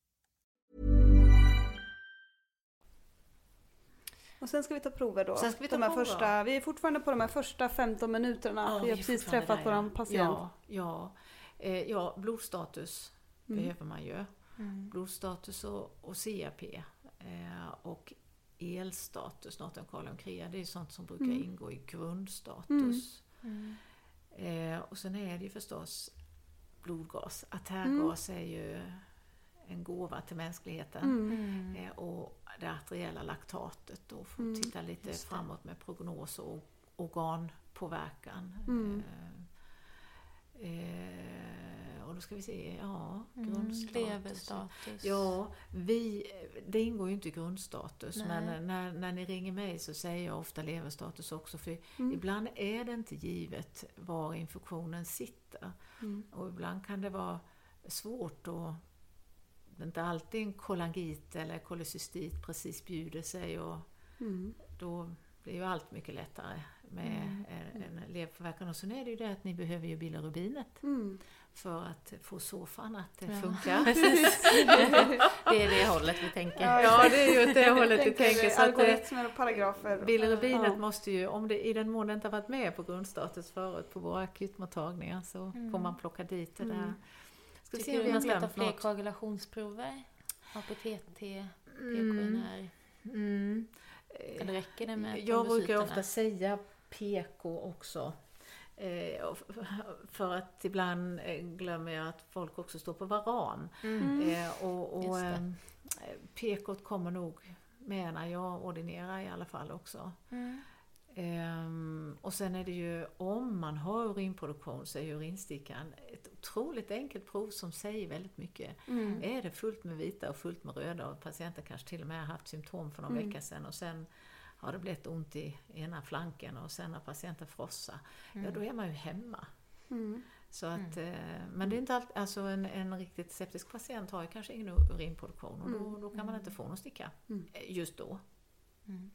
Och sen ska vi ta prover då. Sen ska vi ta de här prover. Första, vi är fortfarande på de här första femton minuterna. Ja, vi har vi är precis fortfarande träffat där, vår patient. Ja, ja. Eh, ja blodstatus Mm. behöver man ju. Mm. Blodstatus och, och C A P. Eh, och elstatus, något om kaliumkrea. Det är sånt som brukar Mm. ingå i grundstatus. Mm. Eh, och sen är det ju förstås blodgas. Artärgas Mm. är ju en gåva till mänskligheten. Mm. Eh, och det arteriella laktatet då får Mm. titta lite framåt med prognos och organpåverkan. Mm. Eh, eh, och då ska vi se, ja, Mm. grundstatus. Leverstatus. Ja, vi, det ingår ju inte i grundstatus, Nej. men när, när ni ringer mig så säger jag ofta leverstatus också, för Mm. ibland är det inte givet var infektionen sitter. Mm. Och ibland kan det vara svårt och det är inte alltid en kolangit eller kolecystit precis bjuder sig, och Mm. då blir ju allt mycket lättare med Mm. en, en leverpåverkan. Och sen är det ju det att ni behöver ju bilirubinet Mm. för att få sofan att det Ja. funkar. Det är det hållet vi tänker. Ja, det är ju åt det hållet vi Tänker tänker. Så att det, algoritmer och paragrafer. bilirubinet Ja. måste ju, om det i den mån det inte har varit med på grundstatus förut på våra akutmottagningar, så Mm. får man plocka dit det där. Mm. Ska vi se Tycker om du vi har man ska ta glömt fler något? koagulationsprover? A P T T, P K Mm. N R? Mm. Eller räcker det med Jag brukar trombocyterna? ofta säga P K också. Eh, och f- för att ibland eh, glömmer jag att folk också står på varan. Mm. Eh, och och Just det. eh, P K kommer nog med när jag ordinerar i alla fall också. Mm. Ehm, och sen är det ju, om man har urinproduktion så är urinstickan ett otroligt enkelt prov som säger väldigt mycket. Mm. Är det fullt med vita och fullt med röda, och patienten kanske till och med har haft symptom för någon Mm. vecka sedan och sen har det blivit ont i ena flanken och sen har patienten frossa, ja Mm. då är man ju hemma. Mm. Så att, eh, men det är inte alltid, alltså en, en riktigt septisk patient har ju kanske ingen urinproduktion, och då, Mm. då kan man inte få någon sticka Mm. eh, just då. Mm.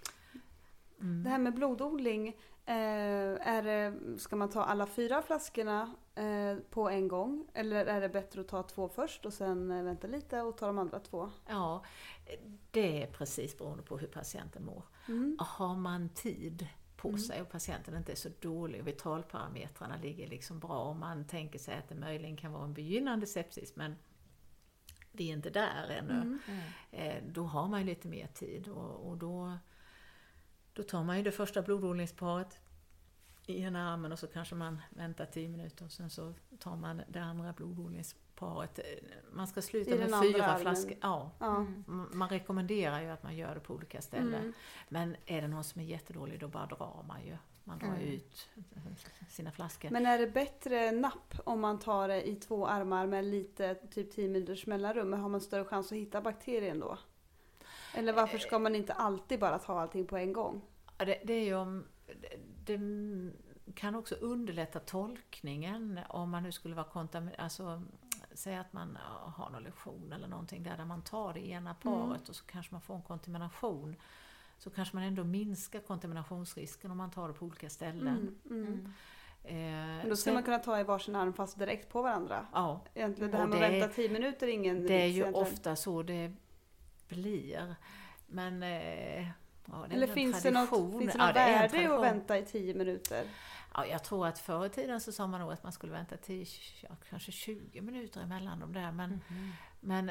Mm. Det här med blododling, eh, är det, ska man ta alla fyra flaskorna eh, på en gång? Eller är det bättre att ta två först och sen eh, vänta lite och ta de andra två? Ja, det är precis beroende på hur patienten mår. Mm. Har man tid på Mm. sig och patienten inte är så dålig och vitalparametrarna ligger liksom bra, och man tänker sig att det möjligen kan vara en begynnande sepsis, men vi är inte där ännu. Mm. Mm. Eh, då har man ju lite mer tid, och, och då, då tar man ju det första blododlingsparet i ena armen och så kanske man väntar tio minuter och sen så tar man det andra blododlingsparet. Eh, Man ska sluta I den med andra fyra armen. flaskor. Ja. Ja. Mm. M- Man rekommenderar ju att man gör det på olika ställen. Mm. Men är det någon som är jättedålig, då bara drar man ju. Man drar ju Mm. ut sina flaskor. Men är det bättre napp om man tar det i två armar med lite typ tio minuters mellanrum? Men har man större chans att hitta bakterien då? Eller varför ska man inte alltid bara ta allting på en gång? Ja, Det, det är ju om, det, det kan också underlätta tolkningen om man nu skulle vara kontaminerad. Alltså, säg att man har någon lektion eller någonting där, där man tar det ena paret Mm. och så kanske man får en kontamination. Så kanske man ändå minskar kontaminationsrisken om man tar det på olika ställen. Mm. Mm. Mm. Eh, Men då ska sen- man kunna ta i varsin arm fast direkt på varandra. Ja, Egentligen det Och här med det att är- vänta tio minuter är ingen det är vits ju egentligen. ofta så det blir. Men eh, ja, det är Eller väl en finns det något, tradition. finns det Ja, något det är en värde i att tradition. vänta i tio minuter? Ja, jag tror att förr i tiden så sa man nog att man skulle vänta till ja, kanske tjugo minuter emellan de där. Men, Mhm. men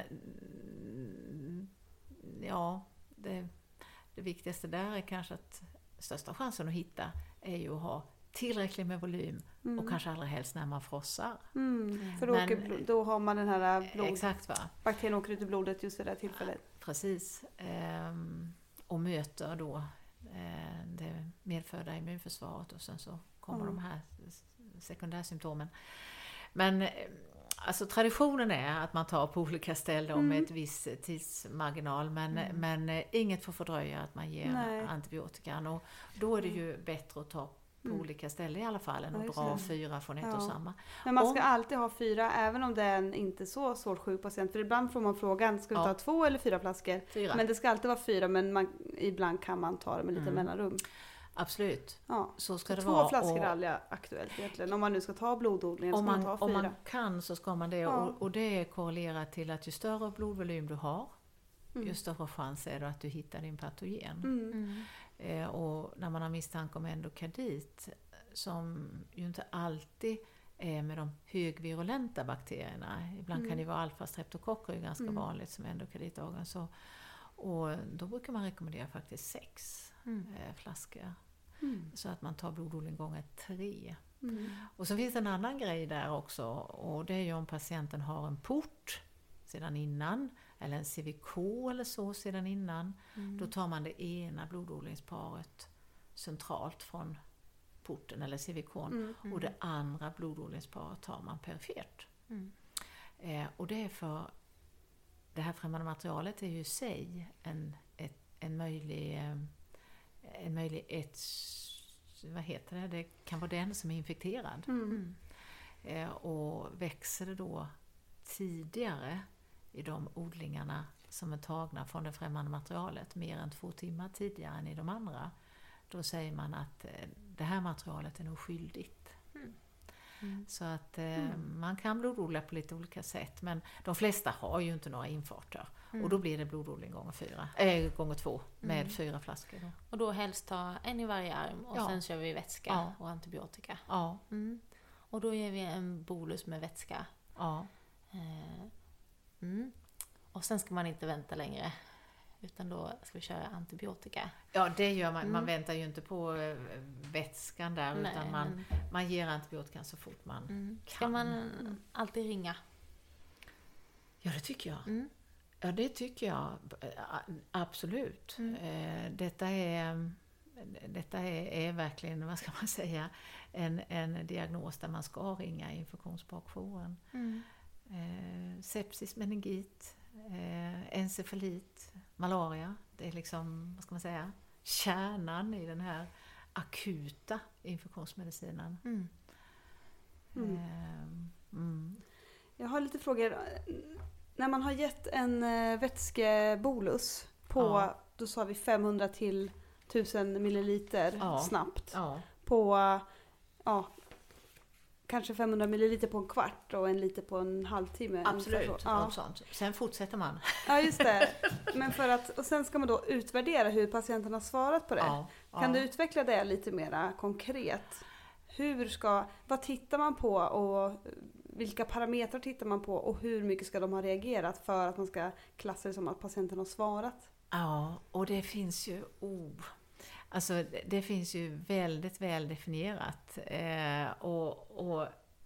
mm, ja, det, det viktigaste där är kanske att största chansen att hitta är ju att ha tillräckligt med volym Mm. och kanske allra helst när man frossar. Mm. För då, Men- åker, blo- då har man den här blod, Exakt va? bakterien åker ut i blodet just vid det här tillfället. Precis. Ehm, och möter då eh, det medfödda immunförsvaret, och sen så kommer Mm. de här s- sekundärsymptomen. Men eh, alltså traditionen är att man tar på olika ställen och med Mm. ett viss tidsmarginal, men, Mm. men eh, inget får fördröja att man ger Nej. antibiotikan, och då är det ju bättre att ta på Mm. olika ställen i alla fall än Ja, att just dra det. fyra från ett Ja. och samma. Men man ska Om- alltid ha fyra även om det är en inte så svårt sjuk patient. För ibland får man frågan, ska vi Ja. ta två eller fyra flaskor? Fyra. Men det ska alltid vara fyra, men man, ibland kan man ta det med lite Mm. mellanrum. Absolut. Ja. Så ska Så det två vara. flaskor Och- är aldrig aktuellt egentligen. Om man nu ska ta blododlingen Om ska man, man, ta om fyra. man kan så ska man det. Ja. Och, och det är korrelerat till att ju större blodvolym du har, Mm. ju större chans är det att du hittar din patogen. Mm. Mm. Eh, och när man har misstanke om endokardit, som ju inte alltid är med de högvirulenta bakterierna. Ibland kan det vara alfa-streptokocker, är ganska Mm. vanligt som endokarditdagen. Så, och då brukar man rekommendera faktiskt sex Mm. eh, flaskor. Mm. Så att man tar blododling gånger tre. Mm. Och så finns det en annan grej där också, och det är ju om patienten har en port sedan innan, eller en C V K eller så sedan innan. Mm. Då tar man det ena blododlingsparet centralt från porten eller C V K:n, Mm. och det andra blododlingsparet tar man perifert. Mm. Eh, och det är för det här främmande materialet är ju i sig en, ett, en möjlig eh, en möjlig ett, vad heter det? Det kan vara den som är infekterad. Mm. Eh, och växer det då tidigare i de odlingarna som är tagna från det främmande materialet, mer än två timmar tidigare än i de andra, då säger man att eh, det här materialet är nog skyldigt. Mm. Mm. Så att eh, man kan blododla på lite olika sätt, men de flesta har ju inte några infarter. Mm. Och då blir det blododling gånger fyra, äh, gånger två med Mm. fyra flaskor då. Och då helst ta en i varje arm och Ja. sen kör vi vätska Ja. och antibiotika. Ja, Mm. Och då ger vi en bolus med vätska. ja. Eh, Mm. Och sen ska man inte vänta längre. Utan då ska vi köra antibiotika. Ja, det gör man. Mm. Man väntar ju inte på eh, vätskan där, Nej, utan man, men- man ger antibiotikan så fort man Mm. Ska kan. man alltid ringa? Ja, det tycker jag. Mm. Ja, det tycker jag. A- Absolut. Mm. Eh, Detta är... Detta är, är verkligen, vad ska man säga, en, en diagnos där man ska ringa infektionsbakjouren. Mm. Eh, sepsis, meningit, eh, encefalit, malaria. Det är liksom, vad ska man säga, kärnan i den här akuta infektionsmedicinen. Mm. Mm. Eh, mm. Jag har lite frågor. När man har gett en eh, vätskebolus på, Ja. då sa vi femhundra till tusen milliliter Ja. snabbt. Ja, På, ja, kanske femhundra milliliter på en kvart och en liter på en halvtimme. absolut. ungefär så. Ja. Ja. Sånt. Sen fortsätter man. Ja, just det. Men för att, och sen ska man då utvärdera hur patienten har svarat på det. Ja, Kan ja. du utveckla det lite mer konkret? Hur ska, vad tittar man på och vilka parametrar tittar man på och hur mycket ska de ha reagerat för att man ska klassa det som att patienten har svarat? Ja, och det finns ju oh, alltså det, det finns ju väldigt väl definierat eh, och, och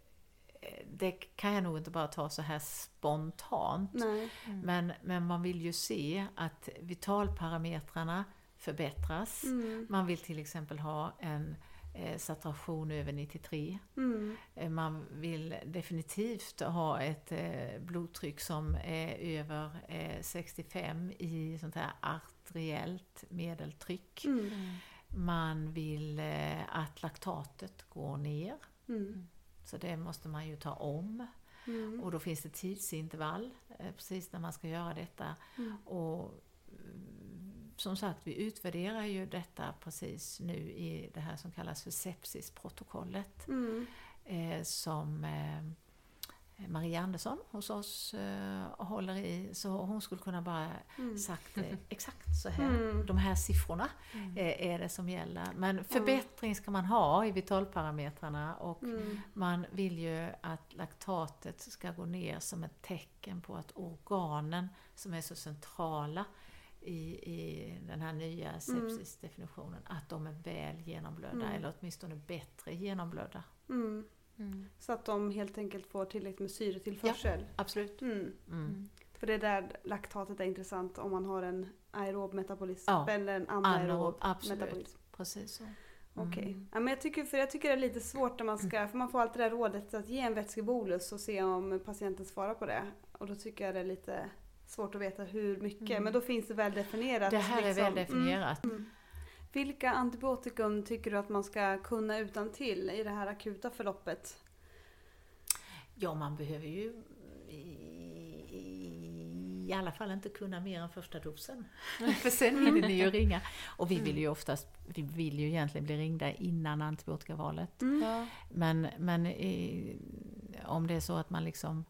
eh, det kan jag nog inte bara ta så här spontant. Nej. Men, men man vill ju se att vitalparametrarna förbättras. Mm. Man vill till exempel ha en eh, saturation över nittiotre. Mm. Eh, Man vill definitivt ha ett eh, blodtryck som är över eh, sextiofem i sånt här arteriellt medeltryck. Mm. Man vill eh, att laktatet går ner. Mm. Så det måste man ju ta om. Mm. Och då finns det tidsintervall eh, precis när man ska göra detta. Mm. Och mm, som sagt, vi utvärderar ju detta precis nu i det här som kallas för sepsisprotokollet. Mm. Eh, som eh, Maria Andersson hos oss eh, håller i. Så hon skulle kunna bara Mm. sagt eh, exakt så här. Mm. De här siffrorna eh, är det som gäller. Men förbättring ska man ha i vitalparametrarna. Och Mm. man vill ju att laktatet ska gå ner som ett tecken på att organen som är så centrala i, i den här nya sepsisdefinitionen, att de är väl genomblödda Mm. eller åtminstone bättre genomblödda. Mm. Mm. Så att de helt enkelt får tillräckligt med syretillförsel. Absolut. Mm. Mm. För det är där laktatet är intressant om man har en aerob metabolism Ja. eller en anaerob Anaerob, absolut. metabolism. Precis så. Okej. Ja, men jag tycker, för jag tycker det är lite svårt när man ska, för man får alltid det här rådet att ge en vätskebolus och se om patienten svarar på det. Och då tycker jag det är lite svårt att veta hur mycket. Mm. Men då finns det väl definierat. Det här är liksom. väl definierat. Mm. Vilka antibiotikum tycker du att man ska kunna utan till i det här akuta förloppet? Ja, man behöver ju i, i alla fall inte kunna mer än första dosen. För sen vill ni ju ringa. Och vi vill ju oftast, vi vill ju egentligen bli ringda innan antibiotikavalet. Mm. Ja. Men, men i, om det är så att man liksom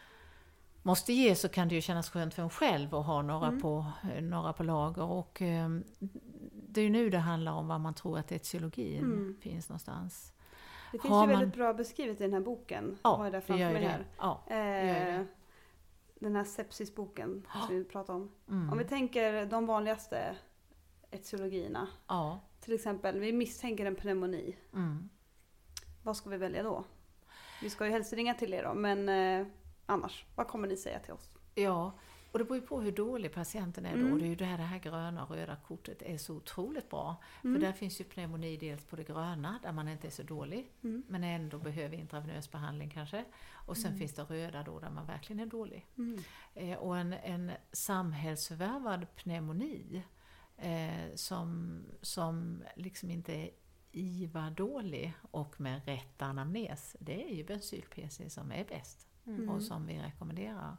måste ge, så kan det ju kännas skönt för en själv att ha några, mm. på, några på lager. Och um, det är ju nu det handlar om vad man tror att etiologin mm. finns någonstans. Det finns har ju man... väldigt bra beskrivet i den här boken. Ja, Vad är det det framför gör mig det. här? Ja, eh, det. Den här sepsisboken Ja. som vi pratar om. Mm. Om vi tänker de vanligaste etiologierna. Ja. Till exempel, vi misstänker en pneumoni. Mm. Vad ska vi välja då? Vi ska ju helst ringa till er då, men eh, annars, vad kommer ni säga till oss? Ja, och det beror ju på hur dålig patienten är då. Mm. Det är ju det här, det här gröna och röda kortet är så otroligt bra. Mm. För där finns ju pneumoni dels på det gröna, där man inte är så dålig. Mm. Men ändå behöver intravenös behandling kanske. Och sen Mm. finns det röda då, där man verkligen är dålig. Mm. Eh, och en, en samhällsförvärvad pneumoni eh, som, som liksom inte är I V A-dålig och med rätt anamnes, det är ju bensyl-P C som är bäst. Mm. Och som vi rekommenderar.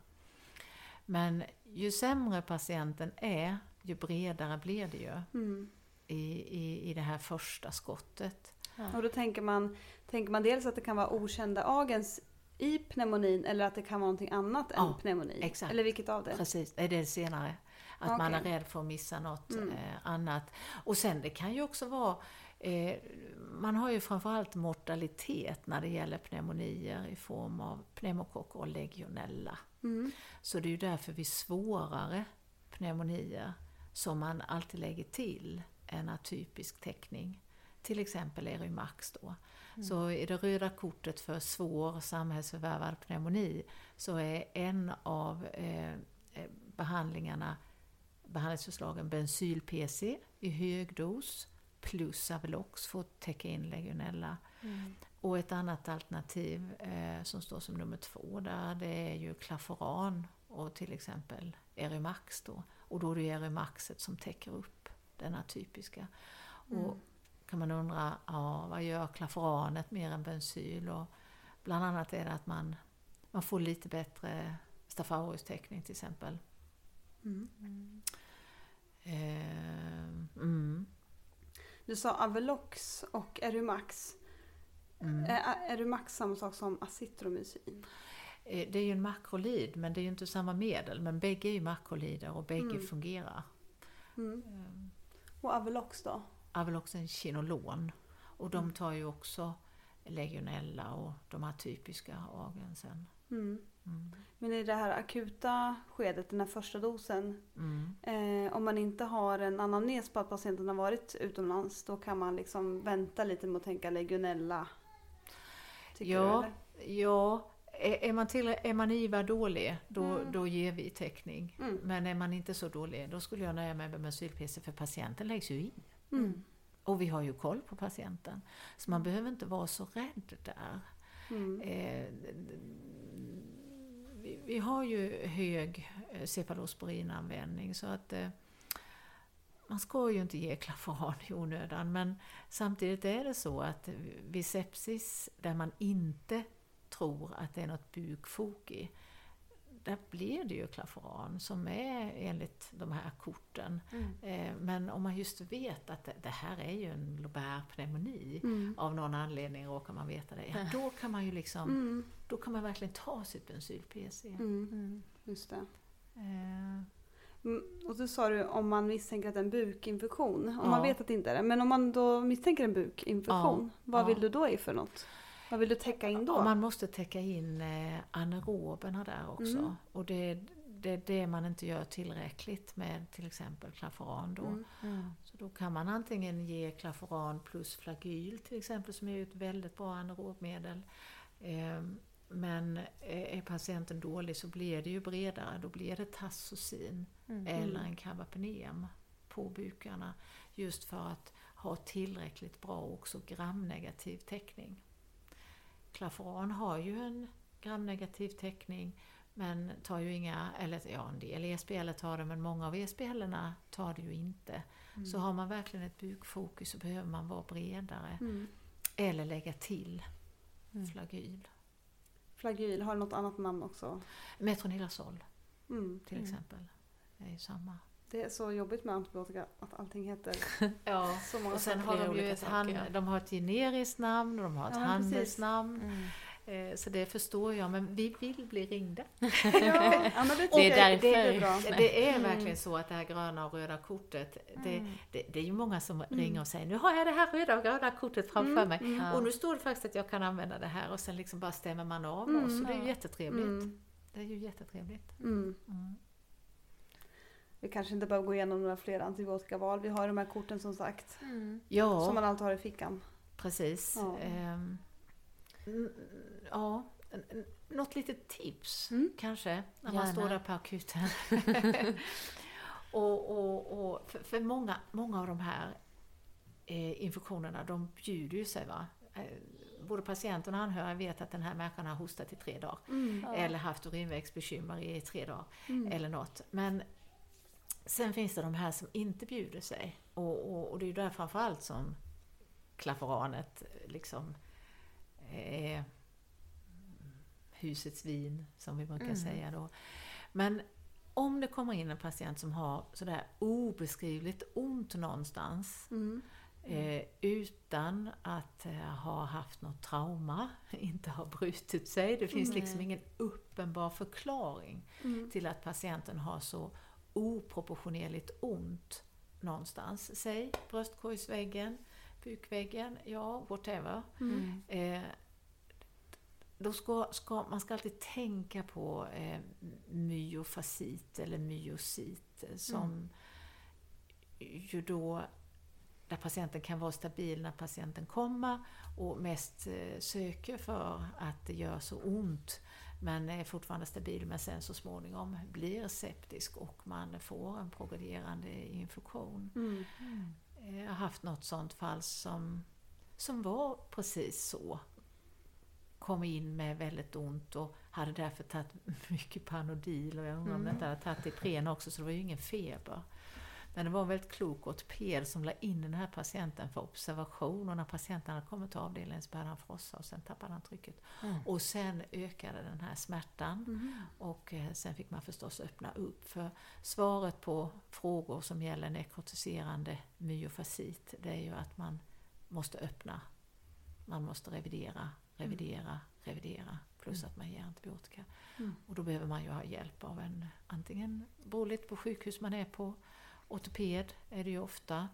Men ju sämre patienten är, ju bredare blir det ju Mm. i, i, i det här första skottet. Ja. Och då tänker man, tänker man dels att det kan vara okända agens i pneumonin eller att det kan vara någonting annat än Ja, pneumoni. exakt. Eller vilket av det? Precis, det är det senare. Att Okej. man är rädd för att missa något Mm. eh, annat. Och sen det kan ju också vara, eh, man har ju framförallt mortalitet när det gäller pneumonier i form av pneumokocker och legionella. Mm. Så det är ju därför vid svårare pneumonier som man alltid lägger till en atypisk täckning. Till exempel Erimax då. Mm. Så i det röda kortet för svår samhällsförvärvad pneumoni så är en av eh, behandlingarna, behandlingsförslagen bensyl-P C i hög dos plus Avelox för att täcka in legionella. Mm. Och ett annat alternativ eh, som står som nummer två där, det är ju Claforan och till exempel Erimax då. Och då är det Erimaxet som täcker upp den atypiska. Mm. Och kan man undra, ja, vad gör Claforanet mer än bensyl? Och bland annat är det att man, man får lite bättre Staph aureus-täckning till exempel. Mm. Mm. Eh, mm. Du sa Avelox och Erimax. Mm. Är Erimax samma sak som Azithromycin? Det är ju en makrolid, men det är ju inte samma medel. Men bägge är ju makrolider och bägge Mm. fungerar. Mm. Um, Och Avelox då? Avelox är en kinolon. Och de Mm. tar ju också legionella och de här typiska agensen. Mm. Mm. Men i det här akuta skedet, den här första dosen, Mm. eh, om man inte har en anamnes på att patienten har varit utomlands, då kan man liksom vänta lite med att tänka legionella. Tycker Ja, du, eller? ja. Är, är man, till, är man I V A dålig, då, Mm. då ger vi täckning. Mm. Men är man inte så dålig, då skulle jag nöja mig med bensyl-P C, för patienten läggs ju in. Mm. Och vi har ju koll på patienten. Så man behöver inte vara så rädd där. Mm. Eh, vi, vi har ju hög eh, cefalosporinanvändning, så att eh, man ska ju inte ge Claforan i onödan. Men samtidigt är det så att vid sepsis där man inte tror att det är något bukfok i, där blir det ju Claforan som är enligt de här korten. Mm. Eh, men om man just vet att det, det här är ju en lobär pneumoni, Mm. av någon anledning råkar man veta det, ja, då kan man ju liksom, Mm. då kan man verkligen ta sitt bensyl-P C. Mm. Mm. Just det. Eh, Mm. Och så sa du om man misstänker att det är en bukinfektion. Om Ja. man vet att det inte är det. Men om man då misstänker en bukinfektion, Ja. vad Ja. vill du då i för något? Vad vill du täcka in då? Och man måste täcka in eh, anaeroberna där också. Mm. Och det, det är det man inte gör tillräckligt med till exempel Claforan då. Mm. Mm. Så då kan man antingen ge Claforan plus flagyl till exempel, som är ett väldigt bra anaerobmedel. Eh, men är patienten dålig så blir det ju bredare. Då blir det Tazocin Mm. eller en Carbapenem på bukarna. Just för att ha tillräckligt bra också gramnegativ täckning. Claforan har ju en gramnegativ täckning, men tar ju inga, eller ja, en del E S B L tar det, men många av E S B L-erna tar det ju inte. Mm. Så har man verkligen ett bukfokus så behöver man vara bredare. Mm. Eller lägga till mm. flagyl. Flagyl, har något annat namn också? Metronidazol mm. till exempel. Det är ju samma. Det är så jobbigt med antibiotika att allting heter ja. så många och sen har de ju ett, hand, de har ett generiskt namn och de har ett ja, handelsnamn. Mm. Eh, så det förstår jag, men vi vill bli ringda. ja, ja, men det, det, är det, är bra. det är verkligen så att det här gröna och röda kortet, det, mm. det, det är ju många som mm. ringer och säger, nu har jag det här röda och gröna kortet framför mm. mig. Mm. Och nu står det faktiskt att jag kan använda det här och sen liksom bara stämmer man av mm. oss. Så det är ju jättetrevligt. Mm. Det är ju jättetrevligt. Mm. Mm. Vi kanske inte behöver gå igenom några fler antibiotikaval. Vi har de här korten som sagt. Mm. Ja. Som man alltid har i fickan. Precis. Ja. Um, ja. Något litet tips mm. kanske. När Gärna. man står där på akuten. och, och, och för, för många, många av de här eh, infektionerna, de bjuder ju sig va. Eh, både patienten och anhöriga vet att den här människan har hostat i tre dagar. Mm. Ja. Eller haft urinvägsbekymmer i tre dagar. Mm. Eller något. Men sen finns det de här som inte bjuder sig. Och, och, och det är ju där framförallt som klafferanet liksom är husets vin, som vi brukar mm. säga då. Men om det kommer in en patient som har sådär obeskrivligt ont någonstans mm. eh, utan att eh, ha haft något trauma, inte ha brutit sig. Det finns mm. liksom ingen uppenbar förklaring mm. till att patienten har så oproportionerligt ont någonstans. Säg bröstkorgsväggen, bukväggen, ja, whatever. Mm. Eh, då ska, ska man ska alltid tänka på eh, myofascit eller myocyt som mm. ju då där patienten kan vara stabil när patienten kommer och mest eh, söker för att det gör så ont men är fortfarande stabil, men sen så småningom blir septisk och man får en progredierande infektion. Mm. Mm. Jag har haft något sånt fall som, som var precis så. Kom in med väldigt ont och hade därför tagit mycket Panodil och jag undrar om det inte hade tagit Ipren också, så det var ju ingen feber. Men det var en väldigt klok ortoped som la in den här patienten för observation, och när patienten hade kommit till avdelningen så började han frossa och sen tappade han trycket. Mm. Och sen ökade den här smärtan mm. och eh, sen fick man förstås öppna upp, för svaret på frågor som gäller nekrotiserande myofascit, det är ju att man måste öppna, man måste revidera, revidera, mm. revidera, plus mm. att man ger antibiotika. Mm. Och då behöver man ju ha hjälp av en, antingen beroende på sjukhus man är på, ortoped är det ju ofta,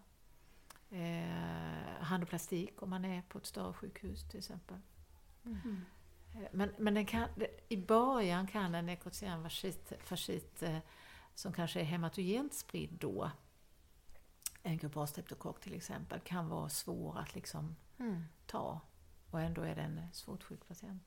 eh, handoplastik om man är på ett större sjukhus till exempel. Mm. Men, men den kan, i början kan en nekrotiserande fascit, fascit eh, som kanske är hematogent spridd då, en grupp A-streptokock till exempel, kan vara svår att liksom mm. ta, och ändå är det en svårt sjuk patient.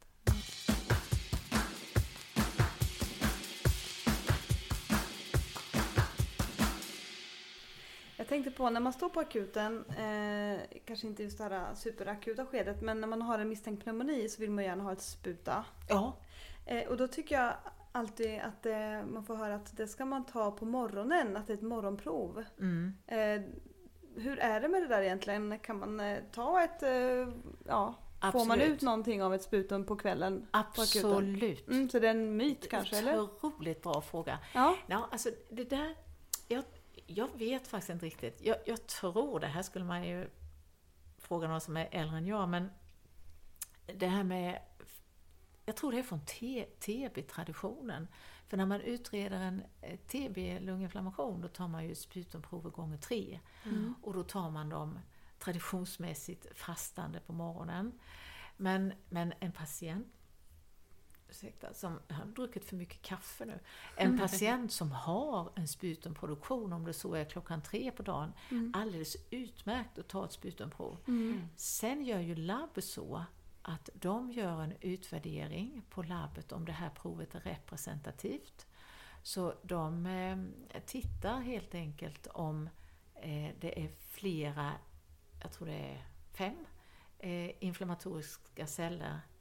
Jag tänkte på när man står på akuten, eh, kanske inte just det här superakuta skedet, men när man har en misstänkt pneumoni så vill man gärna ha ett sputa. Ja. Eh, och då tycker jag alltid att eh, man får höra att det ska man ta på morgonen, att det är ett morgonprov. Mm. Eh, hur är det med det där egentligen? Kan man eh, ta ett, eh, ja, Absolut. Får man ut någonting av ett sputum på kvällen? Absolut. På mm, så det är en myt kanske, eller? Otroligt bra fråga. Ja. Ja, alltså det där, jag Jag vet faktiskt inte riktigt. Jag, jag tror, det här skulle man ju fråga någon som är äldre än jag, men det här med, jag tror det är från T B-traditionen. För när man utreder en T B-lunginflammation, då tar man ju sputumprover gånger tre. Mm. Och då tar man dem traditionsmässigt fastande på morgonen. Men, men en patient ursäkta, som har druckit för mycket kaffe nu. En mm. patient som har en sputumproduktion, om det så är klockan tre på dagen, mm. alldeles utmärkt att ta ett sputumprov. Mm. Sen gör ju labb så att de gör en utvärdering på labbet om det här provet är representativt. Så de eh, tittar helt enkelt om eh, det är flera, jag tror det är fem, eh, inflammatoriska celler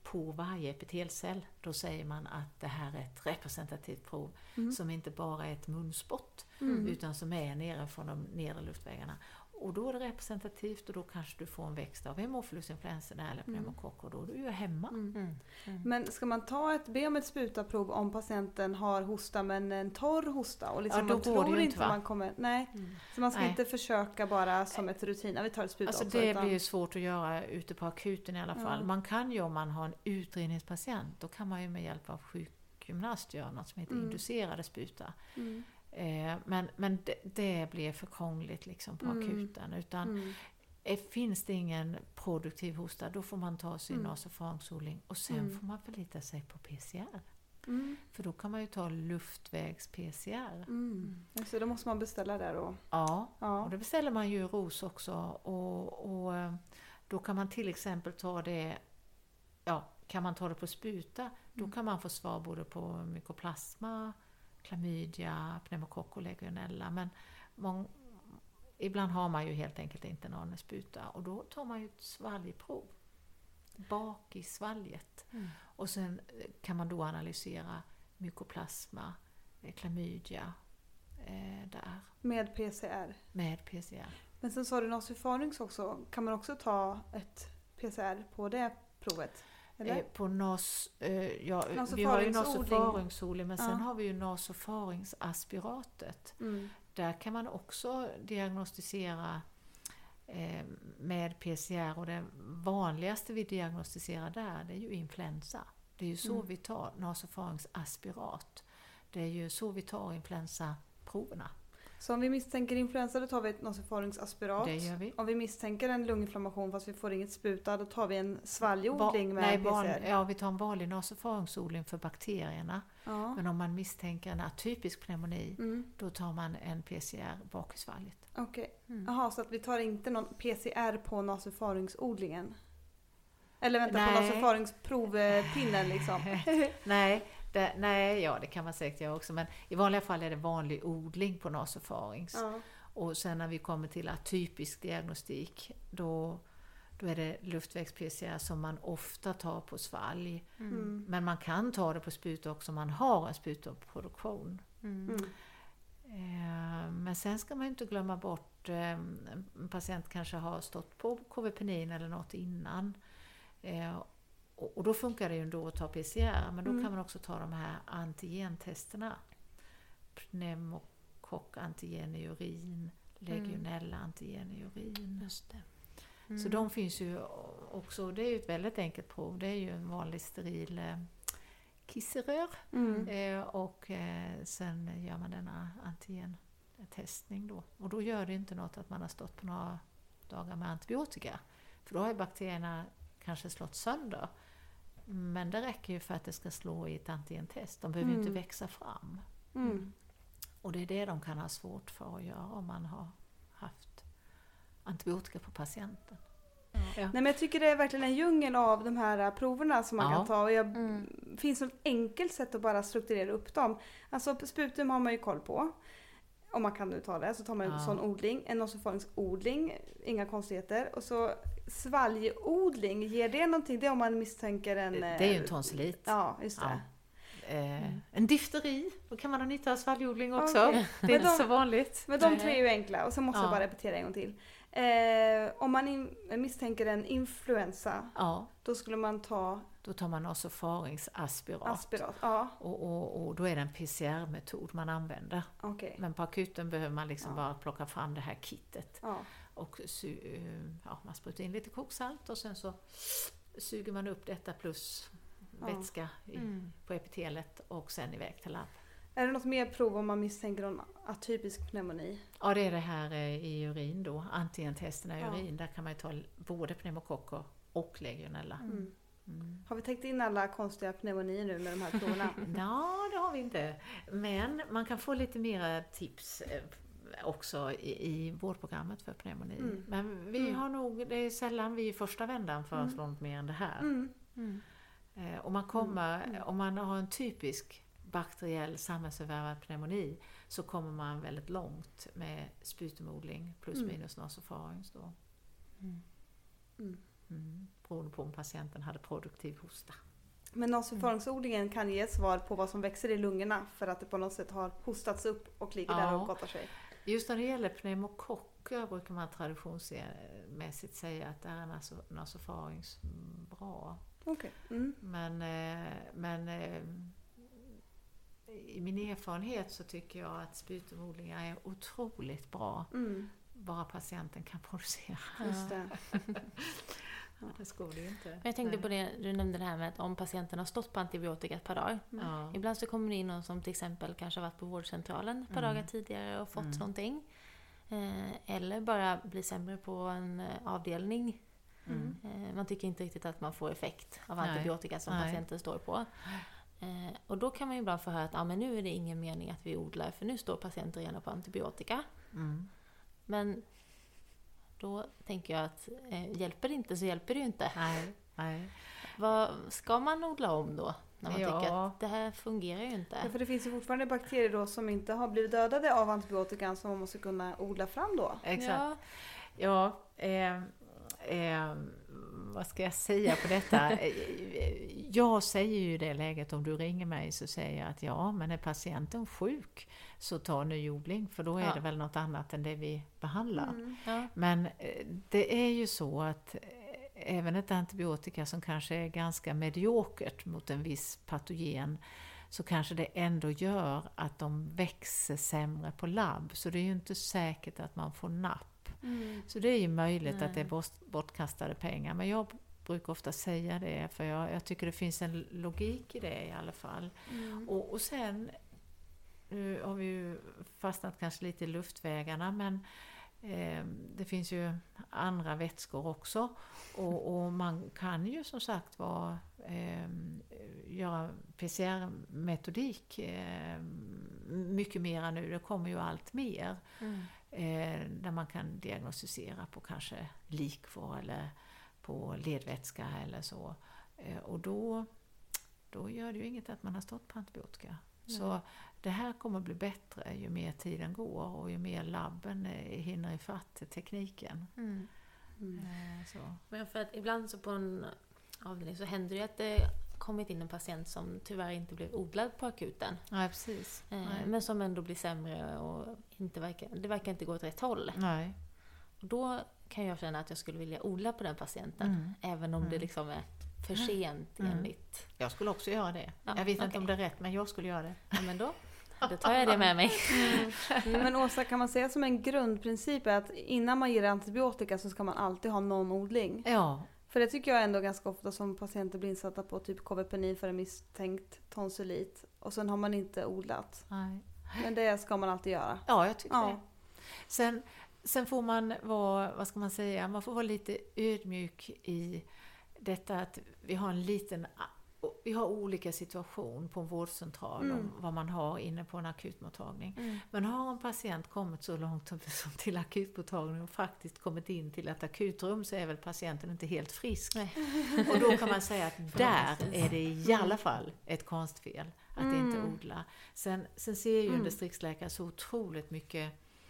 på varje epitelcell. Då säger man att det här är ett representativt prov mm. som inte bara är ett munspott mm. utan som är nere från de nedre luftvägarna. Och då är det representativt och då kanske du får en växt av Haemophilus influenzae eller pneumokocker och då är du ju hemma. Mm. Mm. Mm. Men ska man ta ett, be om ett sputaprov om patienten har hosta men en torr hosta och liksom ja, då man går tror det ju inte inte, man kommer, nej. Mm. Så man ska nej. inte försöka bara som ett rutin, ja, vi tar ett sput alltså också, det utan... blir ju svårt att göra ute på akuten i alla fall. Ja. Man kan ju om man har en utredningspatient, då kan man ju med hjälp av sjukgymnast göra något som heter mm. inducerade sputa. Mm. Men, men det, det blir för krångligt liksom på mm. akuten. Utan mm. är, finns det ingen produktiv hosta, då får man ta sin mm. nasofarinxodling och sen mm. får man förlita sig på P C R. Mm. För då kan man ju ta luftvägs-P C R. Mm. Mm. Så då måste man beställa där då? Ja, ja. Och det beställer man ju i R O S också. Och, och då kan man till exempel ta det, ja, kan man ta det på sputa, mm. då kan man få svar både på mykoplasma, klamydia, pneumokocker och legionella. Men mång, ibland har man ju helt enkelt inte någon sputa. Och då tar man ju ett svalgprov bak i svalget. Mm. Och sen kan man då analysera mykoplasma, klamydia eh, där. Med P C R? Med P C R. Men sen sa du nasofarynx också. Kan man också ta ett P C R på det provet? Eh, på nas, eh, ja, vi har ju nasofarinxodling, men sen ja. har vi ju nasofaringsaspiratet. Mm. Där kan man också diagnostisera eh, med P C R, och det vanligaste vi diagnostiserar där, det är ju influensa. Det är ju så mm. vi tar nasofaringsaspirat. Det är ju så vi tar influensaproverna. Så om vi misstänker influensa, då tar vi ett nasofaringsaspirat. Det gör vi. Om vi misstänker en lunginflammation fast vi får inget sputa, då tar vi en svalgodling med Nej, P C R. Van, ja, vi tar en vanlig nasofaringxodling för bakterierna. Ja. Men om man misstänker en atypisk pneumoni, mm. då tar man en P C R bak i svalget. Okej. Okay. Mm. Jaha, så att vi tar inte någon P C R på nasofaringxodlingen? Eller vänta, nej. På nasofaringsprovepinnen liksom? Nej. Det, nej, ja det kan man säkert göra också, men i vanliga fall är det vanlig odling på nasofarings. Ja. Och sen när vi kommer till atypisk diagnostik, då, då är det luftvägs-P C R som man ofta tar på svalg. Mm. Men man kan ta det på spruta också om man har en sprutproduktion. Mm. Mm. Eh, men sen ska man inte glömma bort, eh, en patient kanske har stått på kovepenin eller något innan. Eh, Och då funkar det ju ändå att ta P C R, men då mm. kan man också ta de här antigentesterna. Pneumokock-antigen i urin, legionella antigen i urin. Just det. Mm. Så de finns ju också, det är ju ett väldigt enkelt prov. Det är ju en vanlig steril eh, kisserör mm. eh, och eh, sen gör man denna antigentestning då. Och då gör det inte något att man har stått på några dagar med antibiotika. För då har ju bakterierna kanske slått sönder. Men det räcker ju för att det ska slå i ett antigentest. De behöver mm. ju inte växa fram. Mm. Och det är det de kan ha svårt för att göra om man har haft antibiotika på patienten. Ja. Nej, men jag tycker det är verkligen en djungel av de här proverna som man ja. kan ta. Och jag, mm. finns det ett enkelt sätt att bara strukturera upp dem. Alltså sputum har man ju koll på. Om man kan nu ta det. Så tar man en ja. sån odling. En nasofaringxodling. Inga konstigheter. Och så svalgodling. Ger det någonting? Det är om man misstänker en... Det är ju en tonsillit. Ja, just det. Ja. Eh, en difteri. Då kan man ha nytta av svalgodling också. Okay. Det är inte de, så vanligt. Men de tre är ju enkla. Och så måste ja. jag bara repetera en gång till. Eh, om man in, misstänker en influensa. Ja. Då skulle man ta... Då tar man nasofaringsaspirat. Aspirat, ja. Och, och, och då är det en P C R-metod man använder. Okay. Men på akuten behöver man liksom ja. bara plocka fram det här kittet. Ja. Och su- ja, man sprutar in lite koksalt och sen så suger man upp detta plus ja. vätska i, mm. på epitelet och sen iväg till labb. Är det något mer prov om man misstänker en atypisk pneumoni? Ja, det är det här i urin då. Antigentesterna i ja. urin. Där kan man ju ta både pneumokocker och legionella. Mm. Mm. Har vi täckt in alla konstiga pneumonier nu med de här proverna? Ja, det har vi inte. Men man kan få lite mera tips också i, i vårdprogrammet för pneumoni. Mm. Men vi mm. har nog, det är sällan vi i första vändan föreslår mm. något mer än det här. Mm. Mm. Eh, och man kommer, mm. om man har en typisk bakteriell samhällsförvärvad pneumoni så kommer man väldigt långt med sputumodling plus minus nasofarings då. Mm. Mm. Mm. Beroende på om patienten hade produktiv hosta. Men nasoföringsodlingen kan ge svar på vad som växer i lungorna för att det på något sätt har hostats upp och ligger Ja. där och gottar sig. Just när det gäller pneumokocker brukar man traditionsmässigt säga att det är nas- nasofarings bra. Okay. Mm. Men, eh, men eh, i min erfarenhet så tycker jag att sputumodlingar är otroligt bra. Mm. Bara patienten kan producera. Just det. Ja, det ska det inte. Men jag tänkte Nej. på det, du nämnde det här med att om patienten har stått på antibiotika ett par dagar. Mm. Ja. Ibland så kommer det in någon som till exempel kanske har varit på vårdcentralen ett par Mm. dagar tidigare och fått Mm. någonting. Eh, eller bara blir sämre på en eh, avdelning. Mm. Eh, man tycker inte riktigt att man får effekt av Nej. antibiotika som Nej. patienten står på. Eh, och då kan man ju ibland få höra att ah, men nu är det ingen mening att vi odlar för nu står patienten redan på antibiotika. Mm. Men då tänker jag att eh, hjälper det inte så hjälper det ju inte. Nej. Nej. Vad ska man odla om då? När man Ja. tycker att det här fungerar ju inte. Ja, för det finns ju fortfarande bakterier då som inte har blivit dödade av antibiotikan som man måste kunna odla fram då. Exakt. Ja, eh, eh, vad ska jag säga på detta? Jag säger ju i det läget, om du ringer mig så säger jag att ja, men är patienten sjuk så ta nyodling, för då är Ja. det väl något annat än det vi behandlar. Mm. Ja. Men eh, det är ju så att eh, även ett antibiotika som kanske är ganska mediokert mot en viss patogen, så kanske det ändå gör att de växer sämre på labb. Så det är ju inte säkert att man får napp. Mm. Så det är ju möjligt Nej. att det är bort, bortkastade pengar. Men jag brukar ofta säga det, för jag, jag tycker det finns en logik i det i alla fall. Mm. Och, och sen, nu har vi ju fastnat kanske lite i luftvägarna, men eh, det finns ju andra vätskor också. Och, och man kan ju som sagt vara, eh, göra P C R-metodik eh, mycket mer nu. Det kommer ju allt mer. Mm. Eh, där man kan diagnostisera på kanske likvår eller på ledvätska eller så. Eh, och då, då gör det ju inget att man har stått på antibiotika. Mm. Så det här kommer bli bättre ju mer tiden går och ju mer labben eh, hinner ifatt tekniken. Mm. Mm. Eh, så. Men för att ibland så på en avdelning så händer det att det kommit in en patient som tyvärr inte blev odlad på akuten. Nej, precis. Eh, Nej. men som ändå blir sämre och inte verkar, det verkar inte gå åt rätt håll. Nej. Och då kan jag känna att jag skulle vilja odla på den patienten. Mm. Även om Mm. det liksom är för sent Mm. enligt. Jag skulle också göra det. Ja, jag vet inte okej. om det är rätt, men jag skulle göra det. Ja, men då, då tar jag det med mig. Mm. Men Åsa, kan man säga som en grundprincip är att innan man ger antibiotika så ska man alltid ha någon odling? Ja. För det tycker jag ändå ganska ofta som patienter blir insatta på typ Kovepenin för en misstänkt tonsillit. Och sen har man inte odlat. Nej. Men det ska man alltid göra. Ja, jag tycker Ja. det. Sen, sen får man vara, vad ska man säga, man får vara lite ödmjuk i detta att vi har en liten, vi har olika situation på en vårdcentral Mm. om vad man har inne på en akutmottagning. Mm. Men har en patient kommit så långt som till akutmottagning och faktiskt kommit in till ett akutrum, så är väl patienten inte helt frisk. Nej. Och då kan man säga att där är det i alla fall ett konstfel att Mm. inte odla. Sen, sen ser ju en Mm. distriktsläkare så otroligt mycket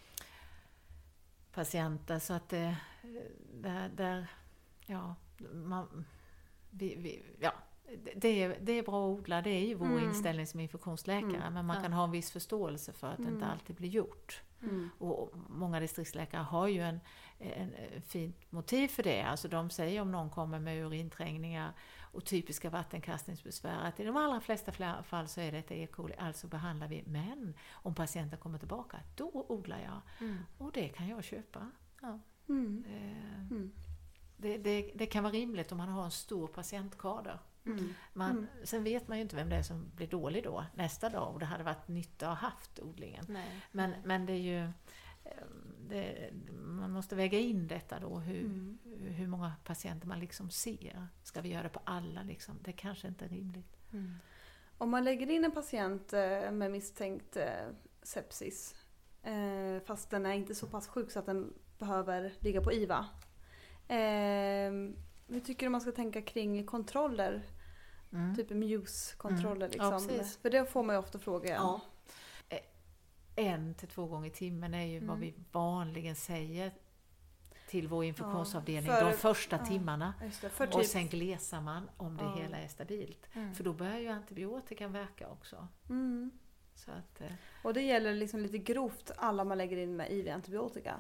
patienter så att det, där, där ja, man, vi, vi, ja, det är, det är bra att odla, det är ju vår Mm. inställning som infektionsläkare, Mm. men man Ja. kan ha en viss förståelse för att det inte Mm. alltid blir gjort. Mm. Och många distriktsläkare har ju en, en, en fint motiv för det. Alltså de säger om någon kommer med urinträngningar och typiska vattenkastningsbesvär att i de allra flesta fla- fall så är det ett E. coli, alltså behandlar vi. Men om patienten kommer tillbaka, då odlar jag. Mm. Och det kan jag köpa. Ja. Mm. Eh, Mm. det, det, det kan vara rimligt om man har en stor patientkader. Mm. Man, Mm. Sen vet man ju inte vem det är som blir dålig då nästa dag, och det hade varit nytta att ha haft odlingen. Nej. Men, men det är ju, eh, det, man måste väga in detta då, hur, Mm. hur många patienter man liksom ser. Ska vi göra det på alla liksom? Det kanske inte är rimligt. Mm. Om man lägger in en patient eh, med misstänkt eh, sepsis, eh, fast den är inte så pass sjuk så att den behöver ligga på I V A. Eh, hur tycker du man ska tänka kring kontroller? Mm. Typ muse-kontroller Mm. Ja, liksom. precis. För det får man ju ofta frågor. Ja. En till två gånger i timmen är ju Mm. vad vi vanligen säger. till vår infektionsavdelning Ja, för, de första ja, timmarna. Det, för och typ, sen glesar man om det ja. hela är stabilt. Mm. För då börjar ju antibiotikan verka också. Mm. Så att, eh, Och det gäller liksom lite grovt alla man lägger in med I V-antibiotika.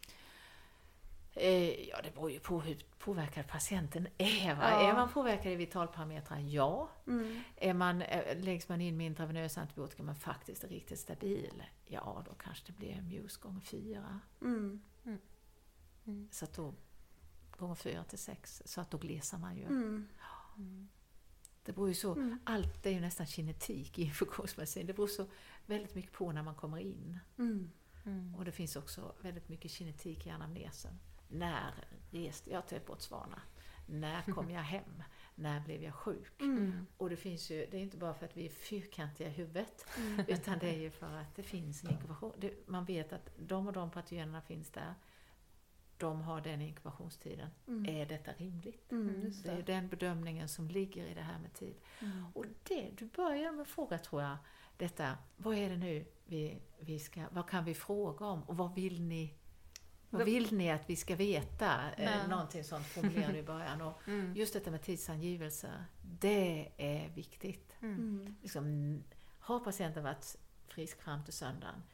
eh, ja, det beror ju på hur påverkad patienten är. Va? Ja. Är man påverkad i vitalparametrar? Ja. Mm. Är man, eh, läggs man in med intravenös antibiotika men faktiskt är riktigt stabil? Ja, då kanske det blir muse gånger fyra. Mm. Mm. Så att då gånger fyra till sex. Så att då glesar man ju. Mm. Mm. Det beror ju så, Mm. allt är ju nästan kinetik i infektionsmedicin. Det beror så väldigt mycket på när man kommer in. Mm. Mm. Och det finns också väldigt mycket kinetik i anamnesen. När reste jag till Botswana? När kom jag hem? När blev jag sjuk? Mm. Och det finns ju, det är inte bara för att vi är fyrkantiga i huvudet, Mm. utan det är ju för att det finns en inkubation. Det, man vet att de och de patogenerna finns där. De har den inkubationstiden. Mm. Är detta rimligt? Mm, just Det är det. den bedömningen som ligger i det här med tid. Mm. Och det, du börjar med att fråga, tror jag, detta, vad är det nu vi, vi ska, vad kan vi fråga om och vad vill ni, vad vill ni att vi ska veta? Eh, Ja. någonting sånt formulerade i början. Och Mm. just detta med tidsangivelser, det är viktigt. Mm. Mm. Liksom, har patienten varit frisk fram till söndagen,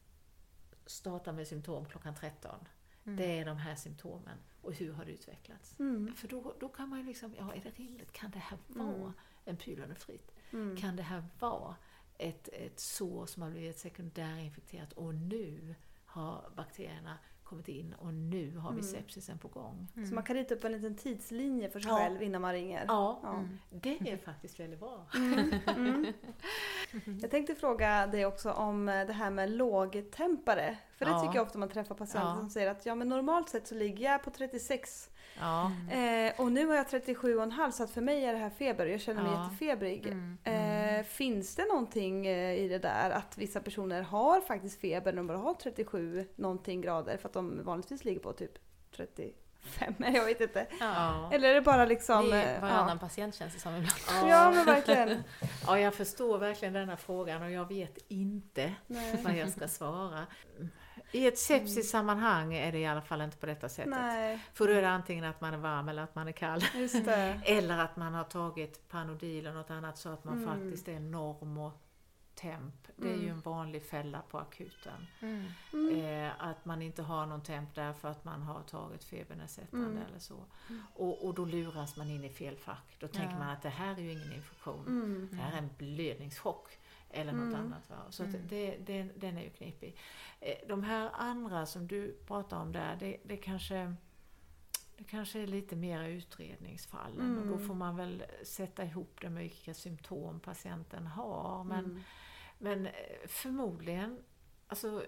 starta med symptom klockan tretton. Mm. Det är de här symptomen. Och hur har det utvecklats? Mm. För då, då kan man ju liksom, ja, är det rimligt? Kan det här vara Mm. en pylornefrit? Mm. Kan det här vara ett, ett sår som har blivit sekundärinfekterat och nu har bakterierna kommit in och nu har vi Mm. sepsisen på gång? Så man kan rita upp en liten tidslinje för sig Ja. själv innan man ringer. Ja, Ja. Mm. det är faktiskt väldigt bra. Mm. Mm. Jag tänkte fråga dig också om det här med lågtempare. För det Ja. tycker jag ofta man träffar patienter Ja. som säger att ja, men normalt sett så ligger jag på trettiosex. Ja. Eh, och nu har jag trettiosju komma fem så att för mig är det här feber. Jag känner mig Ja. jättefebrig. Mm. Eh, finns det någonting eh, i det där att vissa personer har faktiskt feber när de bara har trettiosju någonting grader för att de vanligtvis ligger på typ trettiofem, jag vet inte. Ja. Eller är det bara liksom... Det är eh, varannan ja. patient känns det som ibland. ja, men verkligen. Ja, jag förstår verkligen denna frågan och jag vet inte Nej. vad jag ska svara. I ett sepsissammanhang är det i alla fall inte på detta sättet. Nej, För då är det antingen att man är varm eller att man är kall. just det. Eller att man har tagit Panodil eller något annat så att man Mm. faktiskt är norm och temp. Det är ju Mm. en vanlig fälla på akuten. Mm. Mm. Eh, att man inte har någon temp därför att man har tagit febernedsättande Mm. eller så. Och, och då luras man in i fel fack. Då tänker Ja. man att det här är ju ingen infektion. Mm. Det här är en blödningschock. Eller något Mm. annat. Va? Så Mm. att det, det, den är ju knepig. Eh, De här andra som du pratar om där, det, det, kanske, det kanske är lite mer utredningsfallen. Mm. Och då får man väl sätta ihop det med vilka symptom patienten har. Men, Mm. men eh, förmodligen, alltså,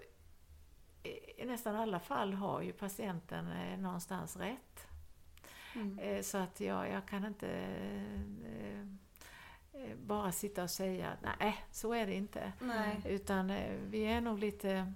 i nästan alla fall har ju patienten eh, någonstans rätt. Mm. Eh, Så att jag, jag kan inte eh, eh, bara sitta och säga att nej, så är det inte. Nej. Utan eh, vi är nog lite,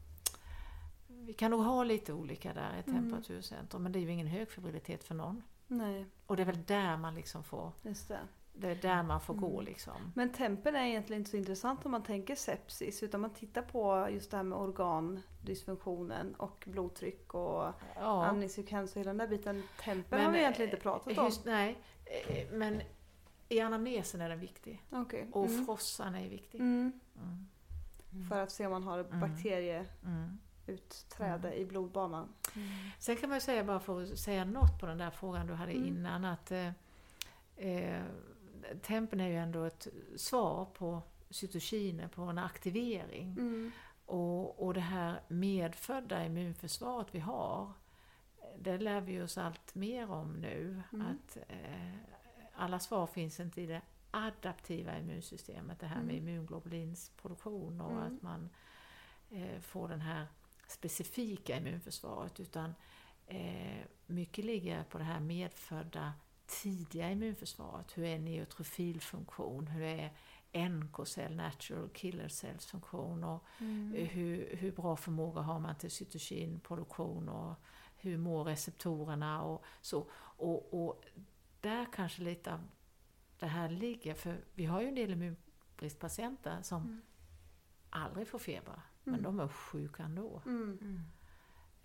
vi kan nog ha lite olika där i Mm. temperaturcentrum, men det är ju ingen högfibrilitet för någon. Nej, Och det är väl där man liksom får, just det. det är där man får gå Mm. liksom. Men tempen är egentligen inte så intressant om man tänker sepsis, utan man tittar på just det här med organdysfunktionen och blodtryck och Ja. andningsfrekvens och hela den där biten. Tempen Men, har vi egentligen inte pratat om. Just, nej, eh, men i anamnesen är den viktig. Okej. Och Mm. frossan är viktig. Mm. Mm. För att se om man har Mm. bakterieutträde Mm. i blodbanan. Sen kan man ju säga, bara för att säga något på den där frågan du hade Mm. innan, att eh, eh, tempen är ju ändå ett svar på cytokiner, på en aktivering. Mm. Och, och det här medfödda immunförsvaret vi har, det lär vi oss allt mer om nu. Mm. Att eh, alla svar finns inte i det adaptiva immunsystemet, det här med Mm. immunglobulinsproduktion och Mm. att man eh, får den här specifika immunförsvaret, utan eh, mycket ligger på det här medfödda tidiga immunförsvaret. Hur är neutrofilfunktion? Hur är N K-cell, natural killer cells funktion? Och Mm. hur, hur bra förmåga har man till cytokinproduktion? Och hur mår receptorerna? Och så. Och, och där kanske lite av det här ligger. För vi har ju en del immunbristpatienter som Mm. aldrig får feber. Men Mm. de är sjuka ändå. Mm.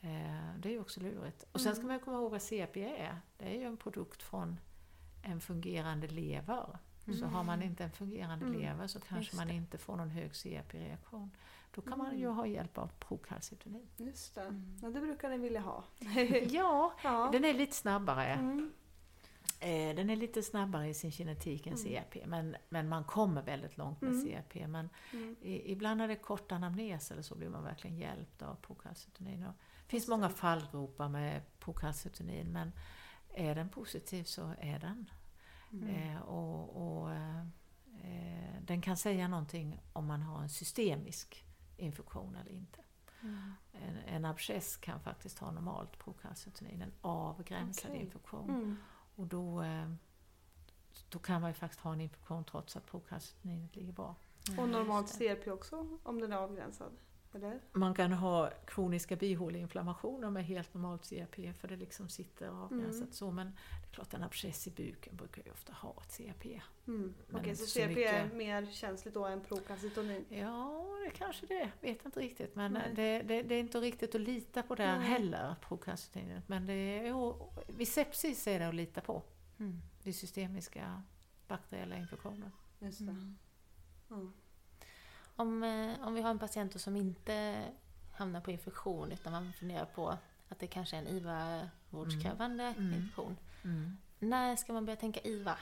Eh, det är ju också lurigt. Och sen ska man komma ihåg vad C P är. Det är ju en produkt från en fungerande lever. Mm. Så har man inte en fungerande mm. lever så kanske man inte får någon hög C P-reaktion. Då kan mm. man ju ha hjälp av procalcitonin. Just det. Mm. Ja, det brukar ni vilja ha. ja, ja, den är lite snabbare. Mm. Eh, den är lite snabbare i sin kinetik än mm. C P. Men, men man kommer väldigt långt med mm. C P. Men mm. i, ibland när det är kort anamnes eller så blir man verkligen hjälpt av procalcitonin. Det finns många fallgropar med procalcitonin. Men är den positiv så är den. Mm. Eh, och, och eh, den kan säga någonting om man har en systemisk infektion eller inte. Mm. En, en abscess kan faktiskt ha normalt procalcitonin, en avgränsad okay. infektion. Mm. Och då, eh, då kan man ju faktiskt ha en infektion trots att procalcitoninet ligger bra. Mm. Och normalt C R P också om den är avgränsad? Eller? Man kan ha kroniska bihåleinflammationer med helt normalt C R P för det liksom sitter avgränsat mm. så. Men det är klart en abscess i buken brukar ju ofta ha ett C R P. Mm. Okej, okay, så, så C R P mycket... är mer känsligt då än procalcitonin? Ja, det kanske det. Vet inte riktigt. Men det, det, det är inte riktigt att lita på där Nej. heller, procalcitoninet. Men det är, vid sepsis är det att lita på. Mm. Det systemiska bakteriella infektioner. Just det. Mm. Mm. Om, om vi har en patient som inte hamnar på infektion utan man funderar på att det kanske är en I V A-vårdskrävande mm. infektion. Mm. När ska man börja tänka I V A?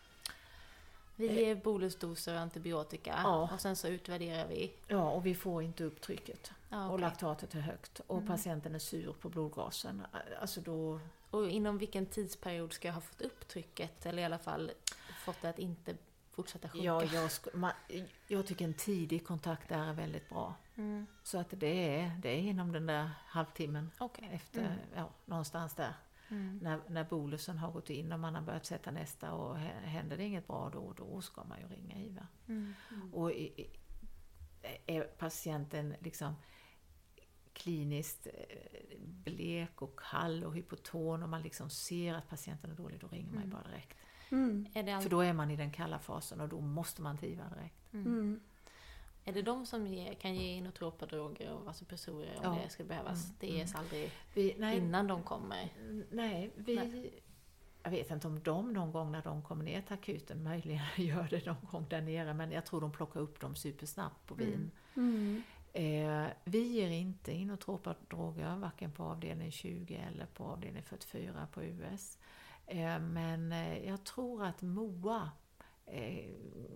Vi ger bolusdoser och antibiotika ja. och sen så utvärderar vi. Ja, och vi får inte upp trycket. Ja, okay. Och laktatet är högt. Och mm. patienten är sur på blodgasen. Alltså då... Och inom vilken tidsperiod ska jag ha fått upp trycket? Eller i alla fall fått det att inte fortsätta sjunka? Ja, jag, sk- man, jag tycker en tidig kontakt där är väldigt bra. Mm. Så att det är, det är inom den där halvtimmen. Okay. Efter, mm. ja, någonstans där. Mm. När, när bolusen har gått in och man har börjat sätta nästa och händer det inget bra då, då ska man ju ringa I V A. Mm. Mm. Och i, är patienten liksom kliniskt blek och kall och hypoton och man liksom ser att patienten är dålig, då ringer man ju bara direkt. Mm. Är det all... För då är man i den kalla fasen och då måste man till I V A direkt. Mm. Mm. Är det de som ge, kan ge inotropa droger och vasopressorer om ja. det skulle behövas? Mm. Det ges aldrig vi, nej, innan de kommer? Nej, vi... Nej. Jag vet inte om de någon gång när de kommer ner till akuten möjligen gör det någon gång där nere, men jag tror de plockar upp dem supersnabbt på Wien. Mm. Mm. Eh, vi ger inte inotropa droger varken på avdelning tjugo eller på avdelning fyrtiofyra på U S. Eh, men eh, jag tror att M O A eh,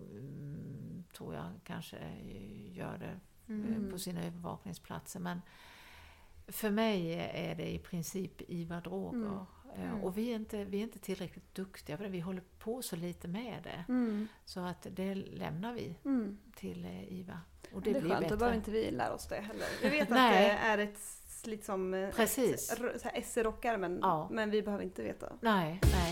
tror jag kanske gör det mm. eh, på sina övervakningsplatser. Men för mig är det i princip I V A-droger. Mm. Mm. Och vi är, inte, vi är inte tillräckligt duktiga för det. Vi håller på så lite med det. Mm. Så att det lämnar vi mm. till I V A. Och det, det är blir skönt, bättre. Då behöver inte vi lära oss det heller. Vi vet att det är ett liksom Precis. Ett, så här S R-rockar men, ja. men vi behöver inte veta. Nej, nej.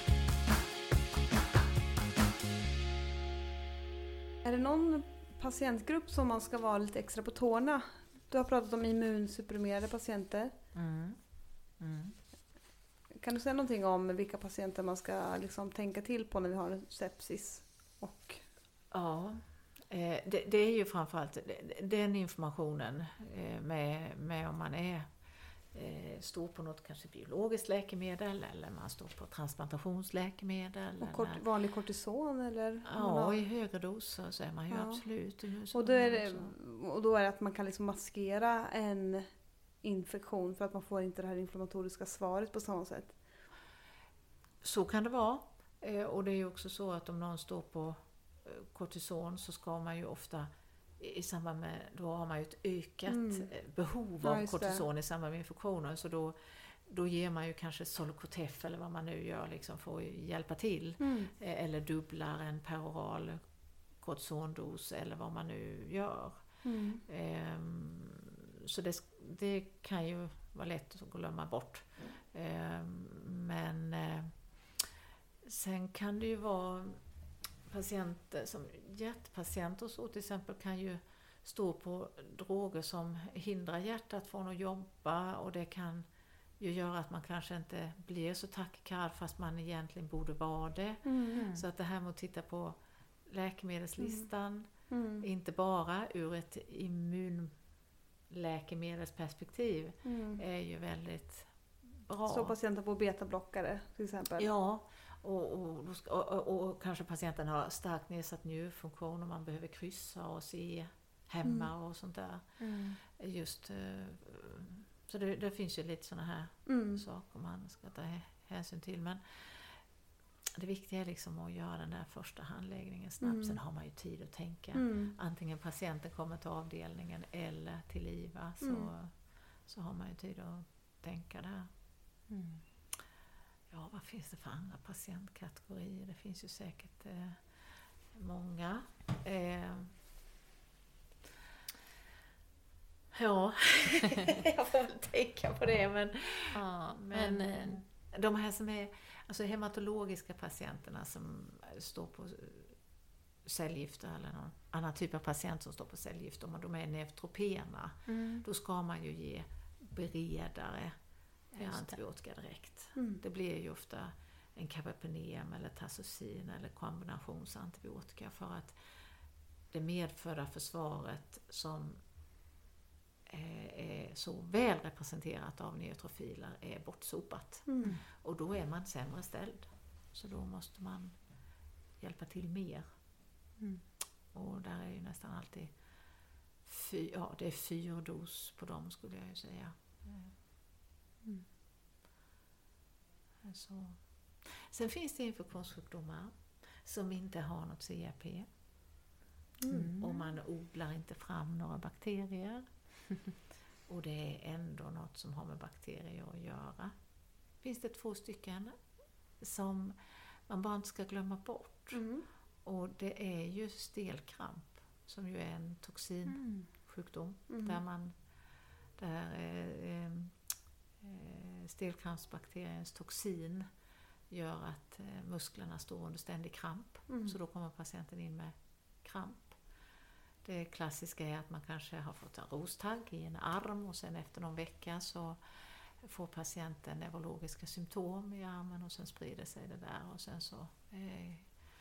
Är det någon patientgrupp som man ska vara lite extra på tårna? Du har pratat om immunsupprimerade patienter. Mm. Mm. Kan du säga någonting om vilka patienter man ska liksom tänka till på när vi har en sepsis? Och... Ja, eh, det, det är ju framförallt den informationen eh, med, med om man är eh, står på något kanske biologiskt läkemedel eller man står på transplantationsläkemedel. Och kort, eller, vanlig kortison eller? Ja, har... i högre doser så är man ju ja. absolut. Och då, är det, och då är det att man kan liksom maskera en infektion för att man får inte det här inflammatoriska svaret på samma sätt. Så kan det vara. Och det är ju också så att om någon står på kortison så ska man ju ofta i samband med, då har man ju ett ökat mm. behov av ja, kortison det. i samband med infektioner. Så då, då ger man ju kanske Solocotef eller vad man nu gör liksom för att hjälpa till. Mm. Eller dubblar en peroral kortisondos eller vad man nu gör. Mm. Ehm, så det, det kan ju vara lätt att glömma bort. Ehm, men eh, sen kan det ju vara patienter som hjärtpatienter och så till exempel kan ju stå på droger som hindrar hjärtat från att jobba och det kan ju göra att man kanske inte blir så tackkall fast man egentligen borde vara det. Mm. Så att det här med att titta på läkemedelslistan mm. Mm. inte bara ur ett immun läkemedelsperspektiv Mm. är ju väldigt bra. Så patienten får betablockare till exempel. Ja, och, och, och, och, och kanske patienten har starkt nedsatt njurfunktion och man behöver kryssa och se hemma Mm. och sånt där. Mm. Just, eh, så det, det finns ju lite sådana här Mm. saker man ska ta hänsyn till. Men det viktiga är liksom att göra den där första handläggningen snabbt. Mm. Sen har man ju tid att tänka. Mm. Antingen patienten kommer till avdelningen eller till I V A, så, Mm. så har man ju tid att tänka där. Mm. Ja, vad finns det för andra patientkategorier? Det finns ju säkert eh, många. Eh, ja, jag får väl tänka på det. Men, Ja, men men, eh, eh, de här som är alltså hematologiska patienterna som står på cellgifter eller någon annan typ av patient som står på cellgifter, om de är neutropena, mm. då ska man ju ge bredare Just det. antibiotika direkt. Mm. Det blir ju ofta en carbapenem eller tazocin eller kombinationsantibiotika för att det medfödda försvaret som är så väl representerat av neutrofiler är bortsopat. Mm. Och då är man sämre ställd. Så då måste man hjälpa till mer. Mm. Och där är ju nästan alltid fy, ja, det är fyrdos på dem, skulle jag ju säga. Mm. Så. Sen finns det infektionssjukdomar som inte har något C R P. Mm. Och man odlar inte fram några bakterier. Och det är ändå något som har med bakterier att göra. Finns det två stycken som man bara inte ska glömma bort. Mm. Och det är ju stelkramp, som ju är en toxinsjukdom. Mm. Där man där eh, eh, stelkrampsbakteriens toxin gör att eh, musklerna står under ständig kramp. Mm. Så då kommer patienten in med kramp. Det klassiska är att man kanske har fått en rostagg i en arm och sen efter någon vecka så får patienten neurologiska symptom i armen och sen sprider sig det där och sen så eh,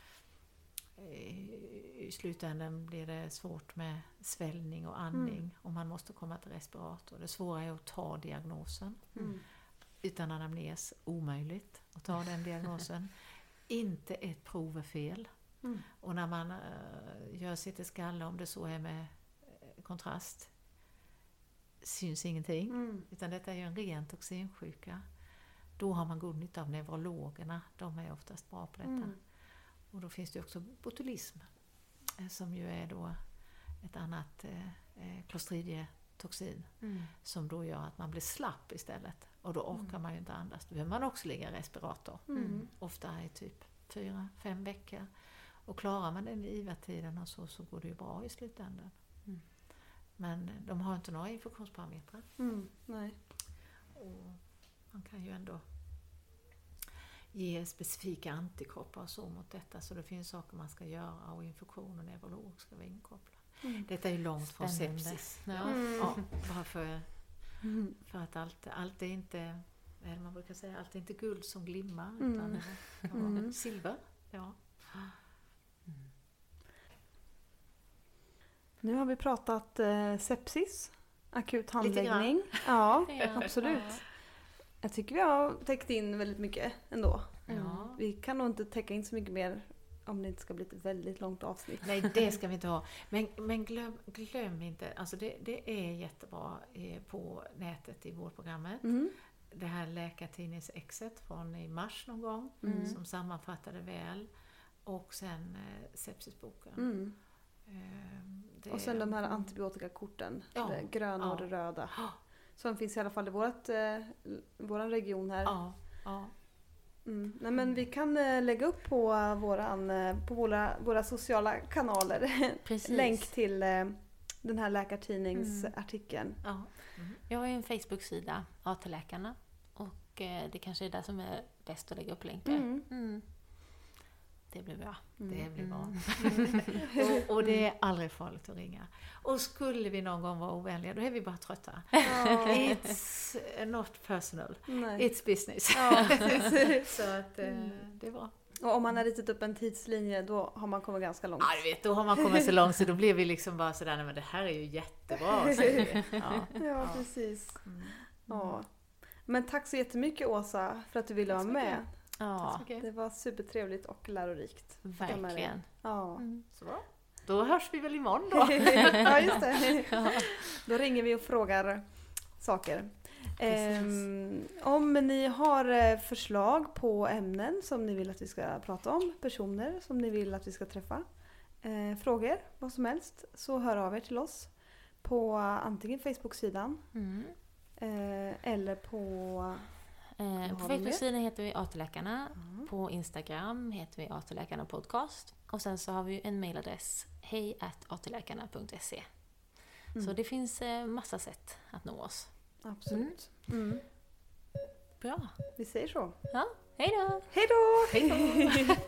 i slutändan blir det svårt med svällning och andning mm. och man måste komma till respirator. Det svåra är att ta diagnosen. Mm. Utan anamnes, omöjligt att ta den diagnosen. Inte ett prov är fel. Mm. Och när man uh, gör C T-skalle, om det så är med uh, kontrast, syns ingenting. Mm. Utan detta är ju en ren toxinsjuka. Då har man god nytta av neurologerna. De är oftast bra på detta. Mm. Och då finns det också botulism, eh, som ju är då ett annat eh, klostridietoxin. Mm. Som då gör att man blir slapp istället. Och då orkar mm. man ju inte andas. Då behöver man också ligga i respirator. Mm. Ofta i typ fyra, fem veckor. Och klarar man den i I V A-tiden och så, så går det ju bra i slutändan. Mm. Men de har inte några infektionsparametrar. Mm. Nej. Och man kan ju ändå ge specifika antikroppar och så mot detta. Så det finns saker man ska göra och infektion och neurolog ska vara inkopplad. Mm. Detta är ju långt från sepsis. Ja. Mm. Ja, bara för, Mm. för att allt, allt är inte, vad är det man brukar säga, allt är inte guld som glimmar Mm. utan det kan vara Mm. silver. Ja. Nu har vi pratat eh, sepsis, akut Lite grann. handläggning. Ja, Ja. absolut. Ja. Jag tycker vi har täckt in väldigt mycket ändå. Ja. Vi kan nog inte täcka in så mycket mer om det inte ska bli ett väldigt långt avsnitt. Nej, det ska vi inte ha. Men, men glöm, glöm inte, alltså det, det är jättebra eh, på nätet i vårdprogrammet. Mm. Det här läkartidningsexet från i mars någon gång Mm. som sammanfattade väl. Och sen eh, sepsisboken. Mm. Eh, det, Och sen de här antibiotikakorten, Ja. det gröna och Ja. det röda. Ja. Som finns i alla fall i vårat, eh, våran region här. Ja, ja. Mm. Nej, men vi kan eh, lägga upp på, våran, eh, på våra, våra sociala kanaler Precis. länk till eh, den här läkartidningsartikeln. ja. Mm. Jag har ju en Facebook-sida, A T-läkarna. Och eh, det kanske är där som är bäst att lägga upp länkar. Mm. Mm. Det blir bra. Det blir bra. Mm. och, och det är aldrig farligt att ringa. Och skulle vi någon gång vara ovänliga, då är vi bara trötta. Ja. It's not personal. Nej. It's business. Ja. Så att eh, det är bra. Och om man har ritat upp en tidslinje, då har man kommit ganska långt. Ja, du vet, då har man kommit så långt så då blir vi liksom bara sådär, nej men det här är ju jättebra. säger vi. Ja. Ja, precis. Mm. Ja. Men tack så jättemycket Åsa för att du ville vara med. Ja, Det var supertrevligt och lärorikt. verkligen. Ja. Mm. Så bra. Då hörs vi väl imorgon då. Ja, just det. Då ringer vi och frågar saker. Um, om ni har förslag på ämnen som ni vill att vi ska prata om, personer som ni vill att vi ska träffa, eh, frågor, vad som helst, så hör av er till oss på antingen Facebook-sidan Mm. eh, eller på... Eh, på har vi Facebook-sidan heter vi AT-läkarna. Mm. På Instagram heter vi AT-läkarna podcast. Och sen så har vi en mailadress hej at atläkarna punkt se. Mm. Så det finns eh, massa sätt att nå oss. Absolut. Mm. Bra. Vi säger så. Ja, hej då! Hej då! Hej då!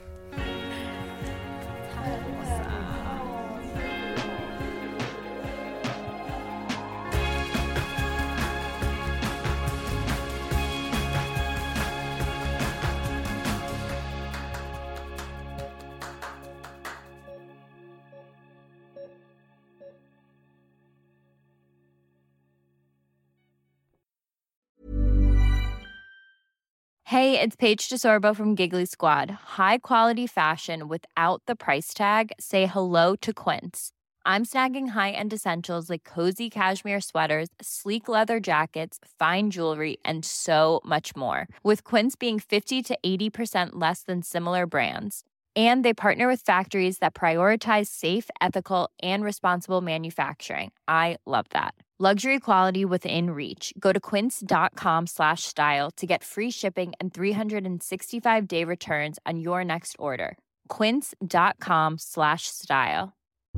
Hey, it's Paige DeSorbo from Giggly Squad. High quality fashion without the price tag. Say hello to Quince. I'm snagging high-end essentials like cozy cashmere sweaters, sleek leather jackets, fine jewelry, and so much more. With Quince being fifty to eighty percent less than similar brands. And they partner with factories that prioritize safe, ethical, and responsible manufacturing. I love that. Luxury quality within reach. Go to quince.com slash style to get free shipping and three sixty-five day returns on your next order. Quince.com slash style.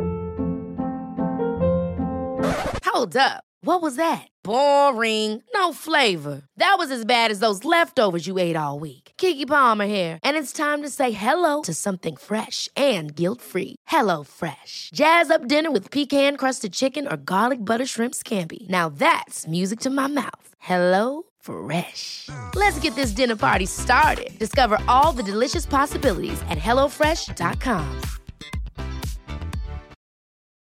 Hold up. What was that? Boring. No flavor. That was as bad as those leftovers you ate all week. Keke Palmer here, and it's time to say hello to something fresh and guilt-free. Hello Fresh. Jazz up dinner with pecan-crusted chicken or garlic butter shrimp scampi. Now that's music to my mouth. Hello Fresh. Let's get this dinner party started. Discover all the delicious possibilities at hello fresh dot com.